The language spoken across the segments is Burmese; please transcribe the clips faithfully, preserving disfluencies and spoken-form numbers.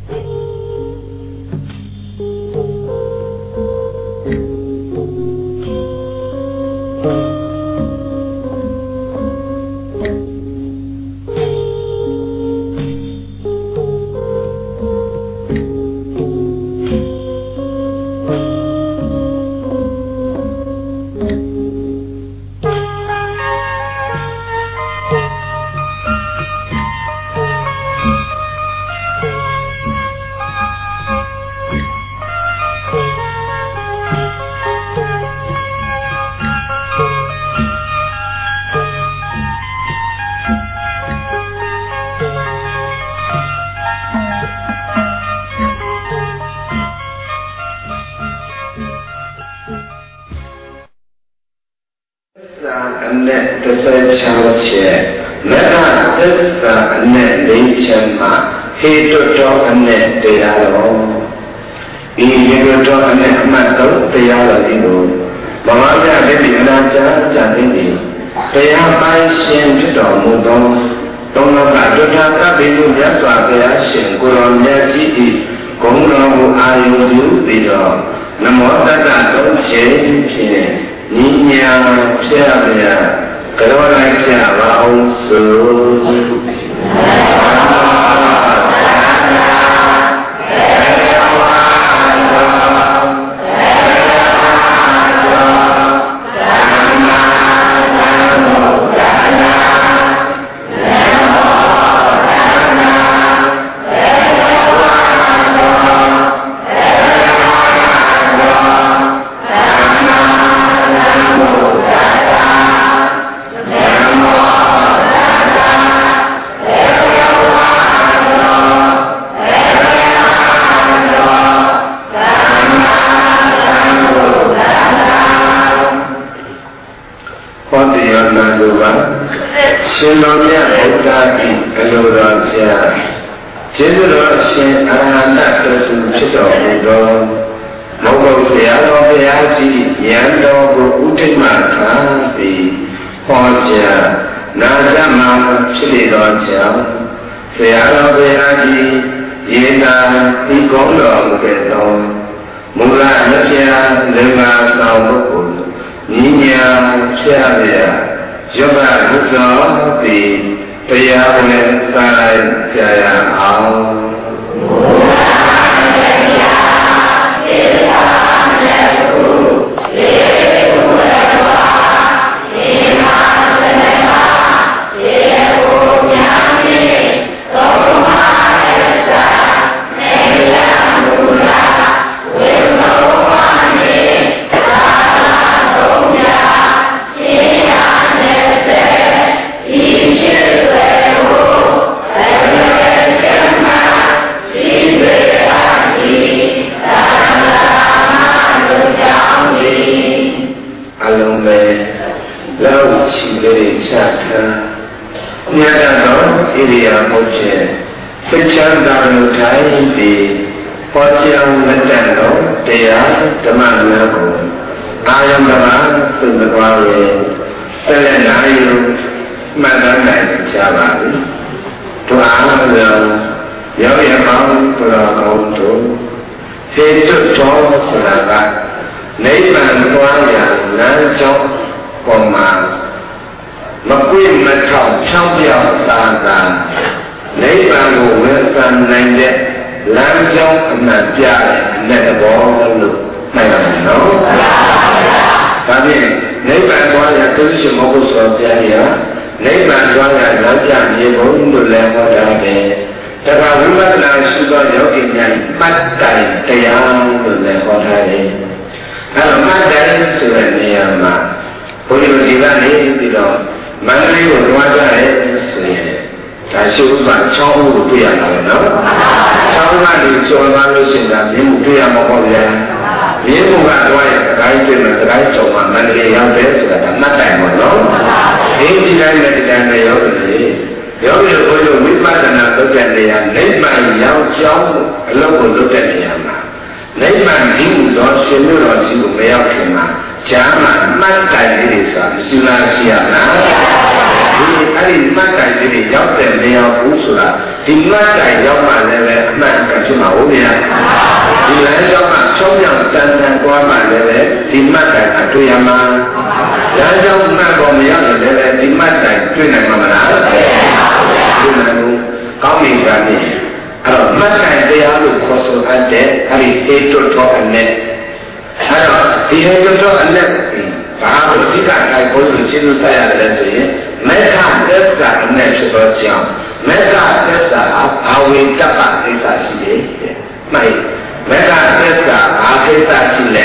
မဒီမှတ်တိုင်အတွေ့ရမှာဒါကြောင့်မှတ်ပေါ်မရောက်ရင်လည်းဒီမှတ်တိုင်တွေ့နိုင်မှာမလားတွေ့နိုင်ဘူးကောင်းပြီပါနေအဲ့တော့မှတ်တိုင်တရားလို့ခေါ်ဆိုအပ်တဲ့အဲ့ဒီအေတွတ်တော်အနဲ့အဲ့တော့ဒီအေတွတ်တော်အနဲ့ဘာလို့ဒီကတိုင်းဘုန်းကြီးရှင်းလို့ဆက်ရတယ်ဆိုရင်မေတ္တာသစ္စာအနဲ့ဖြစ်သောကြောင့်မေတ္တာသစ္စာဘာဝေတ္တပကိစ္စရှိတယ်မှန်မေတ္တာသစ္စာဘာကိစ္စရှိလဲ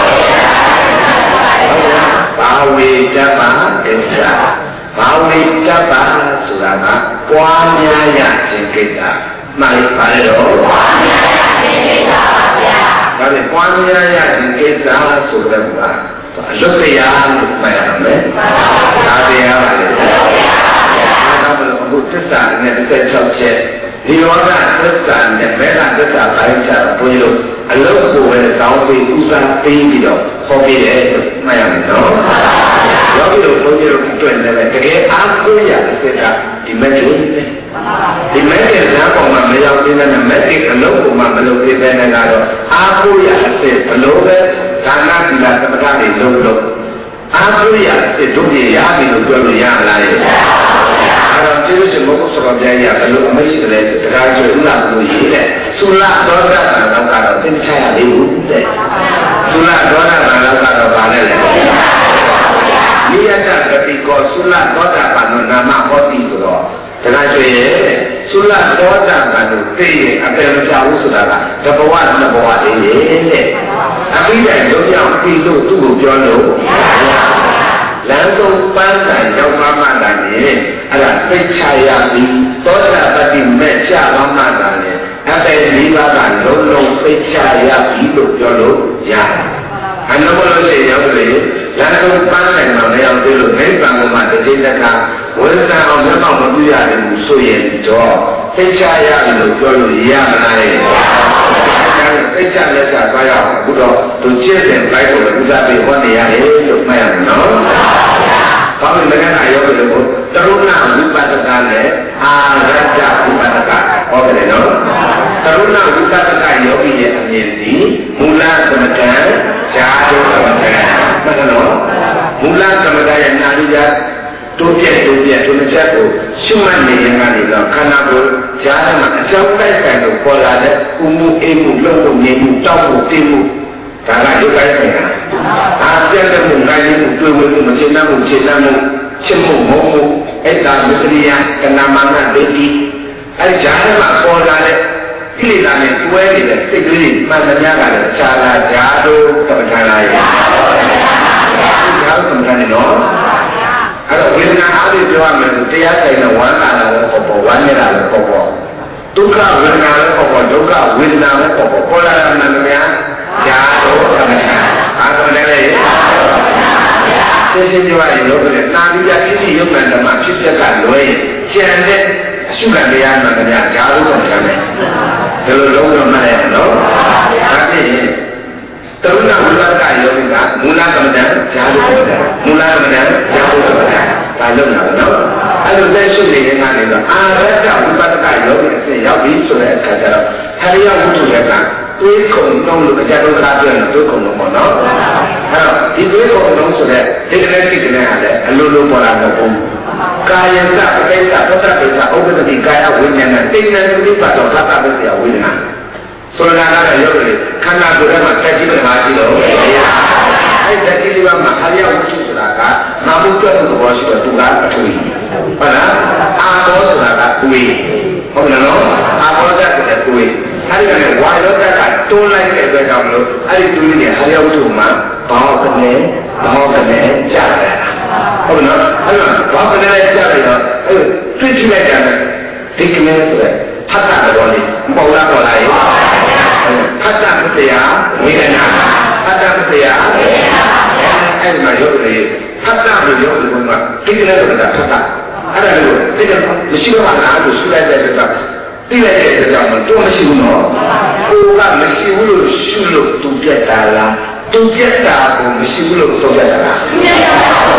ဘာဝေတ္တပကိစ္စဘာဝေတ္တပဆိုတာကပွားများရခြင်းကိစ္စမှန်ပါလေတော့ပွားများရခြင်းကိစ္စပါဗျာဒါနဲ့ပွားများရခြင်းကိစ္စဆိုတဲ့ကအလုတ်တရားလို့မှတ်ရမယ်ဒါတရားပါလေဒါကြောင့်အခုသစ္စာနဲ့တစ်ဆက်၆ချက်ဒီလောကသစ္စာနဲ့မေတ္တာသစ္စာပိုင်းခြားဘုန်းကြီးတို့အလုတ်ကိုပဲတောင်းပြီးဥစားပေးပြီးတော့ဟောပြတယ်လို့မှတ်ရမယ်နော်ယောဂီတို့ဘုန်းကြီးတို့တွေ့နေတယ်တကယ်အားကိုးရတဲ့သစ္စာဒီမဲ့ကျိုးနေဒီမဲ့ရဲ့ဇာတ်ပေါ်မှာမရောက်သေးတဲ့မဲ့တဲ့အလုတ်ကိုမှမလုပ်သေးတဲ့နဲ့ကတော့အားကိုးရအစစ်ဘလို့ပဲဒါနသီလသမထတွေလုံးလုံးအားကိုးရအစစ်တို့ပြရပြီလို့ပြောလို့ရမလားရဲ့အဲ့တော့ကျေးဇူးရှင်ဘုရားဆောပြရဘလို့အမရှိတယ်တရားကျွေးဥလာလို့ရေးတဲ့သုလသောတာပန်တော့ကတော့သိချရသေးဘူးတဲ့သုလသောတာပန်တော့ကတော့ဗာလဲလေနိယတဂတိကောသုလသောတာပန်နာမဟောတိဆိုတော့တရားကျွေးရဲ့သုလသောတာပန်တို့သိရင်အပေမပြောဘူးဆိုတာကတဘဝနှစ်ဘဝတည်းရဲ့တဲ့အပိဓာရုပ်ရောက်ပြီးလို့သူ့ကိုပြောလို့လမ်းဆုံးပန်းတိုင်ရောက်မှမှတာနေအဲ့ဒါသိချရပြီးသောတာပတိမဲ့ကြပါမှတာနေအပေလေးပါးကလုံးလုံးသိချရပြီးလို့ပြောလို့ရတယ်အနုဘလို့ရှိရောက်လေလမ်းဆုံးပန်းတိုင်မှာမရောက်သေးလို့နိဗ္ဗာန်ကိုမှတတိတခါဝိသံအောင်မျက်မှောက်မပြရဘူးဆိုရင်တော့သိချရပြီလို့ပြောလို့ရမလားလေသိချလက်ချသွားရအောင်အခုတော့သူကျင့်တဲ့ဘိုက်ကိုဥစားပေးဟောနေရတယ်လို့မှတ်ရမယ်နော်။ဘာလို့လည်းကရောလို့တရုဏဝိပဿနာနဲ့အာရတ္တဝိပဿနာဟောတယ်နော်။တရုဏဝိပဿနာယောဂီရဲ့အမြင်ဒီမူလသမထံဈာတုသမထံမှတ်နော်။မူလသမထရဲ့နာရီကတိုးပြက်တိုးပြက်တိုးချက်ကိုရှုမှတ်နေရင်ကနေတော့ခန္ဓာကိုယ်ဈာတ်မှာအကြောင်းတိုက်ဆိုင်လို့ပေါ်လာတဲ့ဥမှုအိမှုလုံးလုံးနေမှုတောက်မှုတင်းမှုဒါကရုပ်တိုင်းဆိုင်တာအာပြည့်တဲ့မှုနိုင်မှုတွေ့ဝမှုမချင်တတ်မှုချင်တတ်မှုချစ်မှုမုန်းမှုအဲ့ဒါမစ္စရိယကနာမနာဒိဋ္ဌိအဲ့ဈာတ်မှာပေါ်လာတဲ့ကိလေသာနဲ့တွဲနေတဲ့စိတ်ကလေးမှန်သမျှကလည်းဈာလာဈာတို့ကမ္မထာလာရဲ့ဈာတို့ကမ္မထာနေနော်အဲ့တော့ဝေဒနာအားဖြင့်ပြောရမယ်ဆိုတရားဆိုင်တဲ့ဝမ်းသာတာလည်းပေါ့ပေါ့ဝမ်းနေတာလည်းပေါ့ပေါ့ဒုက္ခဝေဒနာလည်းပေါ့ပေါ့ဒုက္ခဝေဒနာလည်းပေါ့ပေါ့ပေါ်လာတာမှန်သမျှဈာတို့ကမ္မထာအားလုံးလည်းလေရှင်းရှင်းပြောရရင်လို့ဆိုရင်နာပြီးပြဖြစ်ဖြစ်ရုပ်ကံဓမ္မဖြစ်ပြက်ကလွဲရင်ကျန်တဲ့အရှုခံတရားမှန်သမျှဈာတို့ကမ္မထာမယ်ဒီလိုလုံးဝမှတ်ရနော်ဒါဖြင့်တရုဏဝိပဿနာယောဂီကမူလကမ္မဋ္ဌာန်းဈာတုကမ္မဋ္ဌာန်းမူလကမ္မဋ္ဌာန်းဈာတုကမ္မဋ္ဌာန်းဒါလုံးတာနော်အဲ့လိုလက်ရှိနေတဲ့ကနေတော့အာရတ္တဝိပဿနာယောဂီအစဉ်ရောက်ပြီဆိုတဲ့အခါကျတော့ဟရိယဝတ္ထုရကတွေးခုံလုံးလို့အကြဒုက္ခပြောရင်တွေးခုံလုံးပေါ့နော်အဲ့တော့ဒီတွေးခုံလုံးဆိုတဲ့ဒီကနေ့ဒီကနေ့ဟာလည်းအလိုလိုပေါ်လာတော့ဘုံကာယကပိဋကပတ္တပိဋကဥပ္ပဒတိကာယဝိညာဏတိဏ္ဍတိပတ်တော်သတ္တပစ္စယဝိညာဏဆိုတာကတော့ရုပ်တွေခန္ဓာကိုယ်ထဲမှာတက်ကြည့်မှရှိတော့အဲ့တက်ကြည့်ပါမှာအရိယဝတ္ထုဆိုတာကနာမှုတွက်မှုသဘောရှိတော့သူကအထူးဟုတ်လားအာဘောဆိုတာကကိုယ်ဟုတ်လားနော်အာဘောတက်တဲ့ကိုယ်အဲ့ဒီကနေဝါရောတက်ကတွန်းလိုက်တဲ့အတွက်ကြောင့်မလို့အဲ့ဒီသူကြီးနဲ့အရိယဝတ္ထုမှာဘောကနေဘောကနေကြားတယ်ဟုတ်နော်အဲ့တော့ဘောကနေကြားလိုက်တော့အဲ့တွေ့ကြည့်လိုက်တယ်ဒီကနေ့ဆိုတဲ့ဖတ်တာတော်လေးပေါ်လာပေါ်လာရဲ့ဖတ်တာပတရားဝေဒနာဖတ်တာပတရားဝေဒနာအဲ့ဒီမှာရုပ်တွေဖတ်တာလို့ရုပ်တွေကဒီကနေ့တော့ဖတ်တာအဲ့ဒါလို့ဒီကမရှိတော့မှလားလို့ရှုလိုက်တဲ့အတွက်သိလိုက်တဲ့အတွက်ကြောင့်တော့မရှိဘူးနော်ကိုကမရှိဘူးလို့ရှုလို့သူပြတ်တာလားသူပြတ်တာကိုမရှိဘူးလို့ဆိုရတာလားပြတ်တာ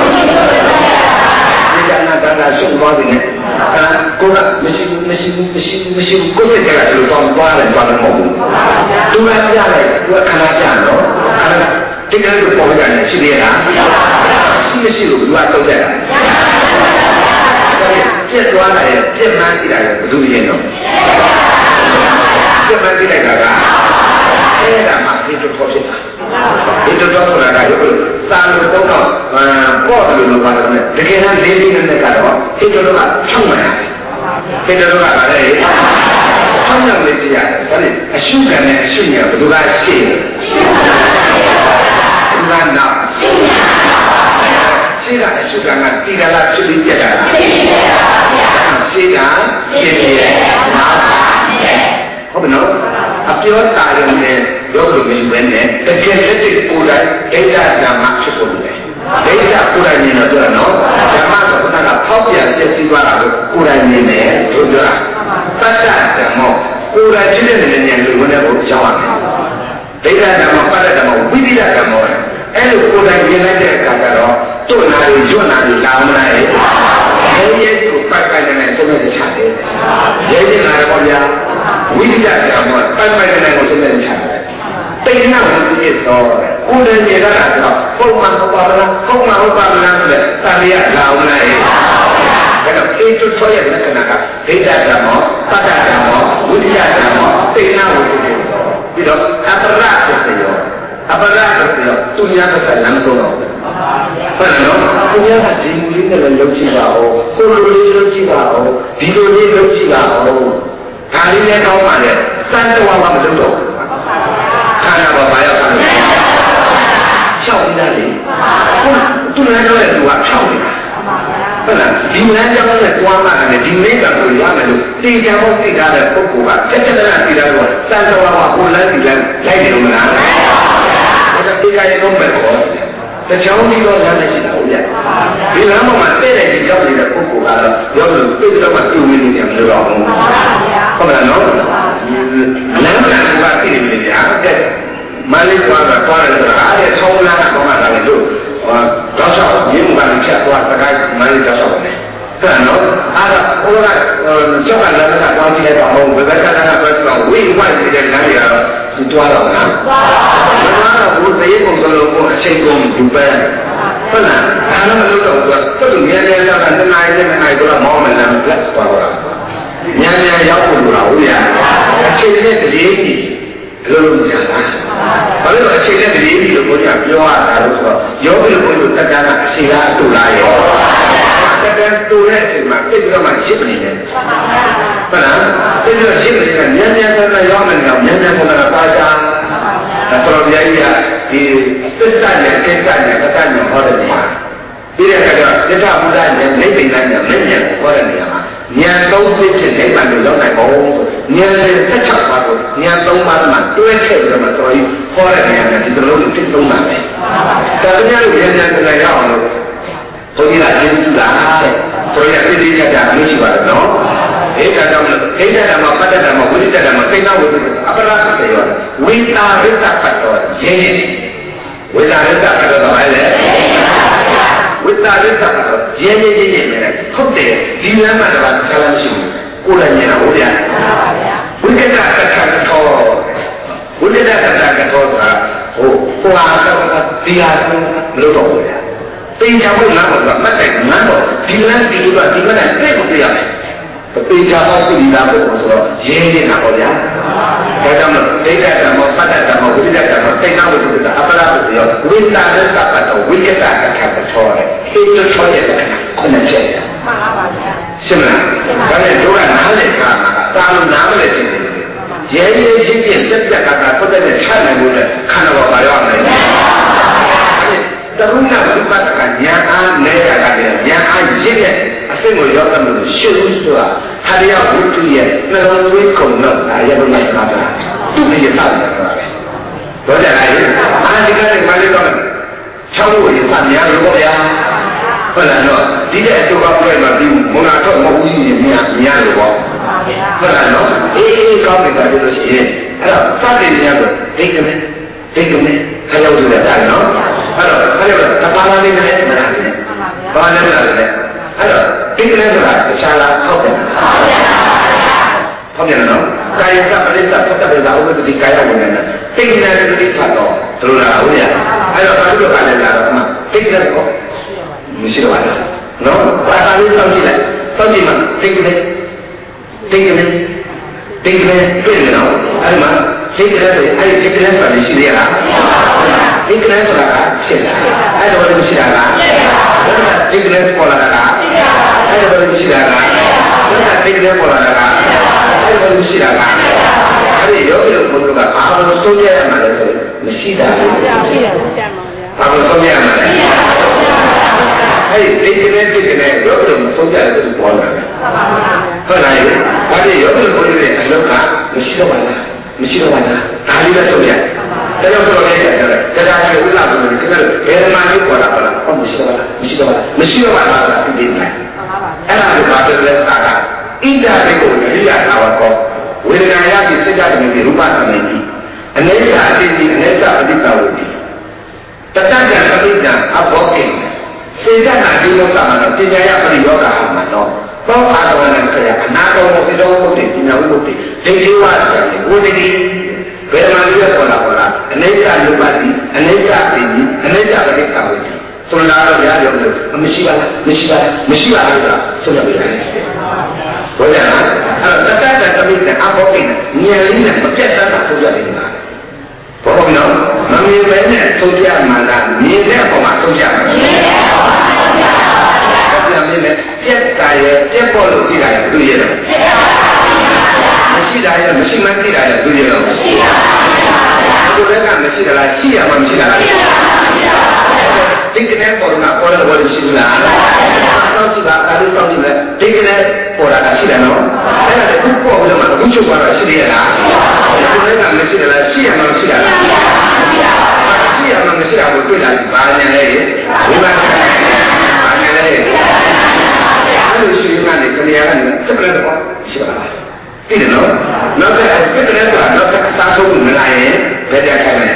ဒီကနေ့တော့ရှုသွားတယ်နဲ့အဲကိုကမရှိဘူးမရှိဘူးမရှိဘူးမရှိဘူးကိုယ်တည်းကလို့တော့သွားတယ်သွားတယ်မဟုတ်ဘူးသူကပြလိုက်သူကခဏပြနော်ခဏဒီကနေ့ပေါ်ကြတယ်ရှိသေးလားရှိမရှိလို့ဘယ်သူကတော့ကြတာပြက်သွားလာရဲ့ပြက်မှန်းကြည့်လိုက်ဘယ်သူရင်တော့ပြက်မှန်းကြည့်လိုက်တာကအဲ့ဒါမှဒီတော့ဖြစ်တာဒီတော့ဆိုတာကရုပ်လို့စာလို့တော့ပေါ့တယ်လို့ပြောတယ်တကယ်တမ်းလေးလေးနဲ့ကတော့ဒီတော့ကဖြုံးမှာဒီတော့ကလည်းဆောင်းရောက်နေကြရတယ်ဒါနဲ့အရှုခံနဲ့အရှုညာဘယ်သူကရှင်းဘယ်သူကနောက်ရှင်းကအရှုခံကတိရလာဖြစ်ပြီးပြတ်တာလားရှင်းတာရှင်းရဲ့နောက်ဟုတ်ပြီနော်အပြောတာရုံနဲ့ရောလို့မင်းပဲနဲ့တကယ်လက်တွေ့ကိုယ်တိုင်ဒိဋ္ဌာဓမ္မဖြစ်ဖို့လေဒိဋ္ဌာကိုယ်တိုင်မြင်တော့ပြောနော်ဓမ္မဆိုတော့ကဖောက်ပြန်ပြည့်စည်သွားတာကိုကိုယ်တိုင်မြင်တယ်ဆိုပြောတာသတ္တဓမ္မောကိုယ်တိုင်ဖြစ်တဲ့ဉာဏ်ကိုဝင်တဲ့ဘုရားအောင်ဒိဋ္ဌာဓမ္မပတ္တဓမ္မဝိသိဓမ္မောအဲ့လိုကိုယ်တိုင်မြင်လိုက်တဲ့အခါကျတော့တွန်းလာပြီးညွတ်လာပြီးလာမလားအဲဒီရဲ့ကိုပတ်ပတ်နဲ့သုံးတဲ့ချတယ်ရဲရင်လာတော့ဗျာဝိသိဓမ္မောပတ်ပတ်နဲ့ကိုသုံးတဲ့ချတယ်တိဏ္ဍဝိသိသောကိုယ်တိုင်မြင်တာကတော့ပုံမှန်ဟုတ်ပါလားပုံမှန်ဟုတ်ပါလားဆိုတဲ့တာရိယလာမလားအဲ့တော့အေတုထောရဲ့လက္ခဏာကဒိဋ္ဌဓမ္မောပတ္တဓမ္မောဝိသိဓမ္မောတိဏ္ဍဝိသိသောပြီးတော့အပရသစ္စယောအပရသစ္စယောသူများကလမ်းဆုံးတော့ဟုတ်တယ်နော်သူများကဒီမူလေးနဲ့လည်းလုပ်ကြည့်ပါဦးကိုလိုလေးလုပ်ကြည့်ပါဦးဒီလိုလေးလုပ်ကြည့်ပါဦးဒါလေးလည်းကောင်းပါလေစံတော်မှာမလုပ်တော့ခန္ဓာပေါ်ပါရောက်တာဖြောက်နေတာလေဟုတ်သူလည်းတော့သူကဖြောက်နေတာဟုတ်လားဒီလမ်းကြောင်းနဲ့တွားမှလည်းဒီမိကကိုရမယ်လို့သိကြဖို့သိထားတဲ့ပုဂ္ဂိုလ်ကတက်တက်တန်းသိတာတော့စံတော်မှာကိုလမ်းဒီလမ်းလိုက်တယ်လို့မလားဒါကသိကြရင်တော့မယ်ပေါ့တချောင်းပြီးတော့လမ်းမရှိတာဟုတ်ရဲ့ဒီလမ်းပေါ်မှာတဲ့တဲ့ဒီရောက်နေတဲ့ပုဂ္ဂိုလ်ကတော့ရောက်လို့သိတော့မှပြုံးနေတယ်မလို့တော့ဘူးဟုတ်လားနော်လမ်းကလည်းကသိနေတယ်ကြာတဲ့မလေးကွာကတွားတယ်ဆိုတာအဲ့ဒီဆောင်းလမ်းကတော့မှလာတယ်လို့တော့ဆောက်ရင်းမှန်ဖြတ်သွားတခါမလေးတော့ဆောက်တယ်အဲ့တော့အဲ့ဒါဟိုကကျောက်ကလည်းကတော့တွားကြည့်လိုက်တော့ဟိုဘယ်ဘက်ကလည်းတော့ဝိဝိုက်နေတဲ့လမ်းတွေကတော့သူတွားတော့လားတွားတော့ဘုသေပုံစံလို့ကိုအချိန်ကုန်ယူပဲဟုတ်လားဒါတော့မလုပ်တော့ဘူးတော်တော်များများကနှစ်နာရီနဲ့နှစ်နာရီတော့မောင်းမယ်လားလက်သွားတော့များများရောက်ဖို့လိုတာဟုတ်ရအချိန်နဲ့တည်းကြီးအလုံးလုံးကြာတာဘာလို့အချိန်နဲ့တည်းကြီးလို့ဘုရားပြောရတာလို့ဆိုတော့ယောဂီဘုရားတက်တာကအချိန်ကအတူလားရောတက်တဲ့တူတဲ့အချိန်မှာပြည့်ပြီးတော့မှရစ်နေတယ်ဟုတ်လားပြည့်ပြီးတော့ရစ်နေတာညံ့ညံ့ဆက်ဆက်ရောက်နေတော့ညံ့ညံ့ဆက်ဆက်ပါကြဒါဆိုတော့ဘုရားကြီးကဒီသစ္စာနဲ့ကိစ္စနဲ့ပတ္တညောဟောတဲ့နေရာပြီးတဲ့အခါကျတော့သစ္စာဘုရားနဲ့နိဗ္ဗာန်နဲ့မဉ္ဇဉ်ဟောတဲ့နေရာမှာဉာဏ်သုံးဖြစ်ဖြစ်နိဗ္ဗာန်ကိုရောက်နိုင်ဖို့ဉာဏ်နဲ့ဆက်ချက်ပါဖို့ဉာဏ်သုံးပါးမှတွဲထည့်ပြီးတော့မှတော်ကြီးဟောတဲ့နေရာနဲ့ဒီလိုလိုဖြစ်သုံးပါမယ်ဒါပေမဲ့ဉာဏ်ဉာဏ်နဲ့ရအောင်လို့ဘုရားကကျေးဇူးလားတဲ့ဆိုရပြည့်ပြည့်ကြကြမရှိပါဘူးနော်ဧကတောင်းလို့ဒိဋ္ဌဓမ္မပတ္တဓမ္မဝိရိတဓမ္မသိဏဝိသုအပရသတေယောဝိသာရစ္ဆပတ်တော်ရင်းနေဝိသာရစ္ဆပတ်တော်ဘာလဲဝိသာရစ္ဆပတ်တော်ရင်းနေရင်းနေတယ်ဟုတ်တယ်ဒီလမ်းမှာတော့ဆရာမရှိဘူးကိုယ်လည်းမြင်တာဟုတ်ဗျာဝိကတ္တကထထောဝိကတ္တကထထောဆိုတာဟိုပွာတော့ဒီဟာမလို့တော့ဘူးဗျာသိချဖို့လမ်းတော့မှတ်တယ်လမ်းတော့ဒီလမ်းဒီလိုကဒီကနေ့သိဖို့ပြရမယ်သိချဖို့သိတာပေါ့ဆိုတော့ရင်းနေတာပေါ့ဗျာဒါကြောင့်မို့ဒိဋ္ဌဓမ္မပတ္တဓမ္မဝိရိယဓမ္မသိဏဝိသုတအပရပုတ္တယောဝိသရစ္ဆပတ်တော်ဝိကတ္တကထပထောတယ်ဒီလိုထောရဲ့ခုနှစ်ချက်မှန်ပါပါဗျာရှင်းမလားဒါနဲ့တို့ကနားလည်တာကတာလို့နားမလည်ခြင်းရဲရဲချင်းချင်းပြက်ပြက်ကတာပတ်တဲ့ချနိုင်လို့ခန္ဓာပေါ်ပါရောက်နိုင်တယ်တရုဏဝိပဿနာဉာဏ်အားနဲ့ရတာလည်းဉာဏ်အားရင့်တဲ့အစိတ်ကိုရောက်တယ်လို့ရှင်းလို့ဆိုတာဟာရယဝိတုရဲ့နှလုံးသွင်းခုံတော့ဒါရလို့လိုက်တာသူ့ရဲ့သာတယ်ဆိုတာပဲတော့ကြလားအာဒီကနေ့မလေးတော့ချောင်းကိုရသများလို့ပေါ့ဗျာဟုတ်လားတော့ဒီတဲ့အတူကောင်းတွေမှာပြီးမုံနာတော့မဟုတ်ဘူးကြီးများများလို့ပေါ့ဟုတ်လားနော်အေးအေးကောင်းတယ်ကြလို့ရှိရင်အဲ့တော့စတဲ့နေရာကိုဒိတ်ကမဲဒိတ်ကမဲခရောက်လို့ရတယ်နော်အဲ့တော့ခရောက်တပါးလေးနဲ့မလားဘာလဲမလားလဲအဲ့တော့ဒိတ်ကမဲဆိုတာတခြားလားဟုတ်တယ်ဟုတ်တယ်နော်ကာယကပရိစ္ဆပတ္တပ္ပဇာဥပ္ပတိကာယဝိညာဏတိဉ္ဇာတိဖတ်တော့တို့လားဟုတ်ရအဲ့တော့ဘာလို့ကလည်းလာတော့မှသိကြတယ်ပေါ့မရှိတော့ပါလားနော်ဘာသာလေးစောင့်ကြည့်လိုက်စောင့်ကြည့်မှသိကြတယ်သိကြတယ်သိကြတယ်တွေ့တယ်နော်အဲ့ဒီမှာသိကြတယ်ဆိုရင်အဲ့ဒီသိကြတယ်ဆိုတာရှိသေးလားသိကြတယ်ဆိုတာကဖြစ်လာအဲ့တော့လည်းမရှိတာလားသိကြတယ်ပေါ်လာတာကအဲ့တော့လည်းမရှိတာလားသိကြတယ်ပေါ်လာတာကအဲ့တော့လည်းမရှိတာလားအဲ့ဒီယောဂီတို့ဘုရားကဘာလို့သုံးရရမှာလဲဆိုမရှိတာဘူးမရှိတာဘူးကြားပါဗျာဘာလို့သုံးရရမှာလဲအဲ့ဒီသိတဲ့သိတဲ့ယောဂီတို့သုံးကြတယ်သူပေါ်လာတယ်ဟုတ်လားဘာလို့ယောဂီတို့ဘုရားရဲ့အလောကမရှိတော့ပါလားမရှိတော့ပါလားဒါလေးပဲသုံးရတယ်တော့တော့လည်းရတယ်တရားရှိဥလာဆိုရင်ခင်ဗျာဘယ်မှာလေးပေါ်လာပါလားဟုတ်မရှိတော့ပါလားမရှိတော့ပါလားမရှိတော့ပါလားဆိုတာသိတယ်အဲ့ဒါကိုဘာလို့လဲသာကဣဒ္ဓတေကိုရိယာသာဝကောဝေဒနာယတိစိတ်ဓာတ်တွေရူပသမေတိအနိစ္စအတိတိအနိစ္စအတိတဝတိတတ္တကံပဋိဒံအဘောကိစေတနာဒီလောကမှာတော့ပညာယပရိယောဂဟာမှာတော့သောအာရဝဏခရအနာကောမပိတောဘုဒ္ဓပညာဝိဘုဒ္ဓဒိဋ္ဌိဝါဆိုတဲ့ဝိတ္တိဘယ်မှာလဲပေါ်လာပေါ်လာအနိစ္စယုပတိအနိစ္စအတိတိအနိစ္စပရိက္ခဝတိဆိုလာတော့ရရုံလို့မရှိပါလားမရှိပါလားမရှိပါလားဆိုတာဆိုရပြန်တယ်ဘုရားအဲ့တော့တတ္တကံပဋိဒံအဘောကိဉာဏ်လေးနဲ့မပြတ်တတ်တာဆိုရတယ်ကွာဘောဟုတ်နော်မမြင်ပဲနဲ့သုံးပြမှလားမြင်တဲ့အပေါ်မှာသုံးပြမှာမြင်တဲ့အပေါ်မှာသုံးပြမှာဘာဖြစ်လဲပြက်ကရဲ့ပြက်ပေါ်လို့သိတာရဲ့သူရဲ့မရှိတာရဲ့မရှိမှသိတာရဲ့သူရဲ့တော့မရှိပါဘူးဘုရားကမရှိတာလားရှိရမှမရှိတာလားဒီကနေ့ပေါ်မှာပေါ်လို့ရှိဘူးလားတောင်းကြည့်ပါဒါလေးတောင်းကြည့်မယ်ဒီကနေ့ပေါ်လာတာရှိတယ်နော်အဲ့ဒါလည်းခုပေါ်လို့မှအခုချုပ်သွားတာရှိသေးရဲ့လားဒီကနေ့ကမရှိတယ်လားရှိရမှမရှိတာလားရှိရမှမရှိတာကိုတွေ့လာပြီဘာညာလဲဒီမှာဘာညာလဲအဲ့လိုရှိရင်လည်းကြရရတယ်စက်ပြတ်တော့ရှိပါလားသိတယ်နော်နောက်တစ်စက်ပြတ်တော့နောက်တစ်စားဆုံးမလာရင်ဘယ်တက်ခိုင်းလဲ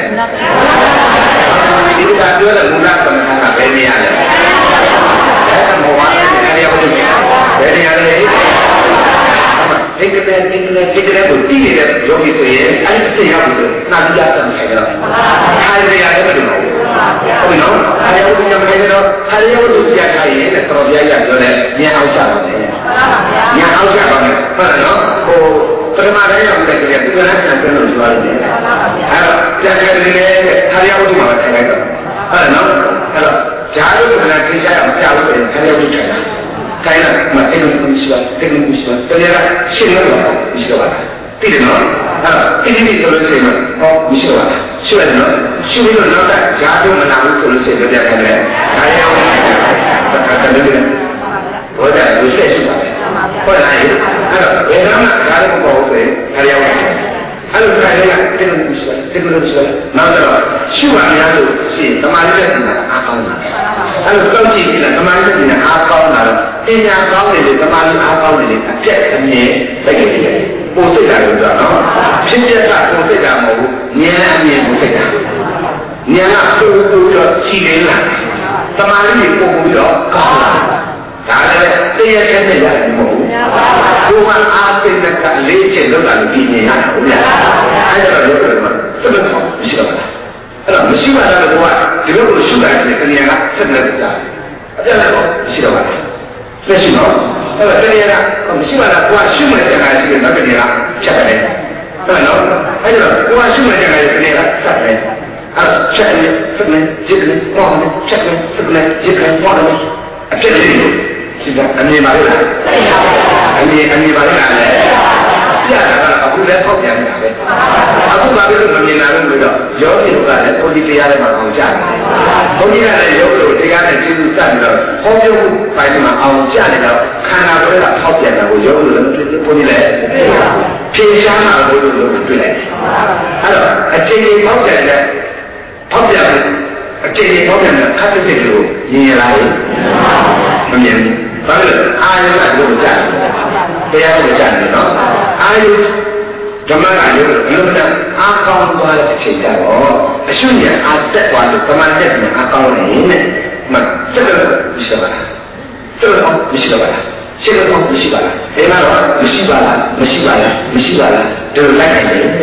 ဒီကပြောတဲ့မူလသမဏကဘယ်နေရာလဲအဲ့ဒါမောဟနဲ့တရားဝင်ဘယ်နေရာလဲဒီကနေ့ဒီကနေ့ဒီကနေ့ကိုသိနေတဲ့ယောဂီဆိုရင်အဲ့ဒီတရားကိုနာမည်ရတဲ့ခိုင်တော့ခိုင်ရရတယ်မလို့ဟုတ်နော်အဲ့ဒီကိုညမခိုင်တော့အဲ့ဒီကိုကြားခိုင်ရင်တော်တော်ပြရရပြောတယ်ညအောင်ချပါမယ်ညအောင်ချပါမယ်ဟုတ်နော်ဟိုပထမတိုင်းရောက်တဲ့ကြည့်ဒီကနေ့ပြန်ပြောလို့ပြောရတယ်အဲ့တော့ပြန်ကြည့်နေတယ်ခါရဝုဒ္ဓမှာထိုင်လိုက်တော့ဟုတ်နော်အဲ့တော့ဂျာလို့ကလည်းသိကြအောင်ကြားလို့ခါရဝုဒ္ဓထိုင်တာခိုင်းလိုက်မှအဲ့လိုမရှိပါအဲ့လိုမရှိပါတရားရှင်းလို့မရှိတော့ပါသိတယ်နော်အဲ့တော့ဒီဒီဆိုလို့ရှိရင်ဟောမရှိတော့ပါရှင်းတယ်နော်ရှင်းလို့နောက်ကဂျာလို့မနာဘူးဆိုလို့ရှိရင်တရားခိုင်းတယ်ခါရဝုဒ္ဓတယ်တယ်ဘောဓာကိုဆက်ရှိပါတယ်ဟုတ်လားအဲ့တော့ဘယ်တော့မှဂျာလို့မပေါ်ဘူးဆိုရင်ခါရဝုဒ္ဓအဲ့လိုခိုင်းလိုက်တယ်လို့မရှိပါတယ်လို့မရှိပါနောက်တော့ရှုပါများလို့ရှိရင်တမာရီတဲ့နာအားကောင်းတာအဲ့လိုကြောက်ကြည့်ရင်တမာရီတဲ့နာအားကောင်းတာတော့ပညာကောင်းတယ်လေတမာရီအားကောင်းတယ်လေအပြက်အမြင်သိကြတယ်ပို့စိတ်တာလို့ပြောနော်ဖြစ်ပြက်ကပို့စိတ်တာမဟုတ်ဘူးဉာဏ်အမြင်ပို့စိတ်တာဉာဏ်ကပို့ပို့ပြီးတော့ကြည်နေလာတမာရီကိုပို့ပြီးတော့ကောင်းလာဒါလည်းတရားကျတဲ့ရတယ်မဟုတ်ဘူးဘုရားအားသိတဲ့ကလေးချက်လောက်တာလို့ပြင်နေရတယ်ဟုတ်လားအဲ့ဒါတော့လို့မှာသတ်တော့မရှိတော့ဘူးအဲ့တော့မရှိပါတော့ဘုရားဒီလိုကိုရှုလိုက်တဲ့တရားကဆက်လက်ကြတယ်အပြတ်တော့မရှိတော့ပါဘူးလက်ရှိတော့အဲ့တော့တရားကမရှိပါတော့ဘုရားရှုမဲ့တရားရှိတဲ့နောက်တရားဖြတ်တယ်ဟုတ်နော်အဲ့တော့ဘုရားရှုမဲ့တရားရဲ့တရားကဆက်တယ်အဲ့ချက်နေဆက်နေကြည့်နေပေါ်နေချက်နေဆက်နေကြည့်နေပေါ်နေအပြတ်ကြီးလို့ဒီကအမြင်ပါလို့လားအမြင်အမြင်ပါလို့လားပြတာကအခုလည်းထောက်ပြန်နေတာပဲအခုဘာဖြစ်လို့မမြင်လာလို့လို့တော့ယောဂီတို့ကလည်းဘုရားတရားထဲမှာအောင်ကြတယ်ဘုရားကလည်းယောဂီတို့တရားနဲ့ကျေးဇူးစတယ်တော့ဟောပြောမှုပိုင်းမှာအောင်ကြတယ်တော့ခန္ဓာကိုယ်ကထောက်ပြန်တာကိုယောဂီတို့လည်းဘုရားလည်းဖြေရှားတာကိုလို့တွေ့လိုက်အဲ့တော့အချိန်ကြီးထောက်ပြန်တဲ့ထောက်ပြန်အချိန်ကြီးထောက်ပြန်တဲ့ခတ်တဲ့ကိုရင်ရလာရင်မမြင်ဘူးဘာလို့လဲအာယုကလို့ကြားတယ်တရားကိုကြားတယ်နော်အာယုဓမ္မကလည်းဘယ်လိုလဲအားကောင်းသွားတဲ့အချိန်ကျတော့အရှုဉာဏ်အားတက်သွားလို့ဓမ္မတက်ပြန်အားကောင်းနေနဲ့မှစက်လို့မရှိပါလားစက်လို့မရှိပါလားရှိတော့မရှိပါလားအဲမှာတော့မရှိပါလားမရှိပါလားမရှိပါလားဒီလိုလိုက်နိုင်တယ်တဲ့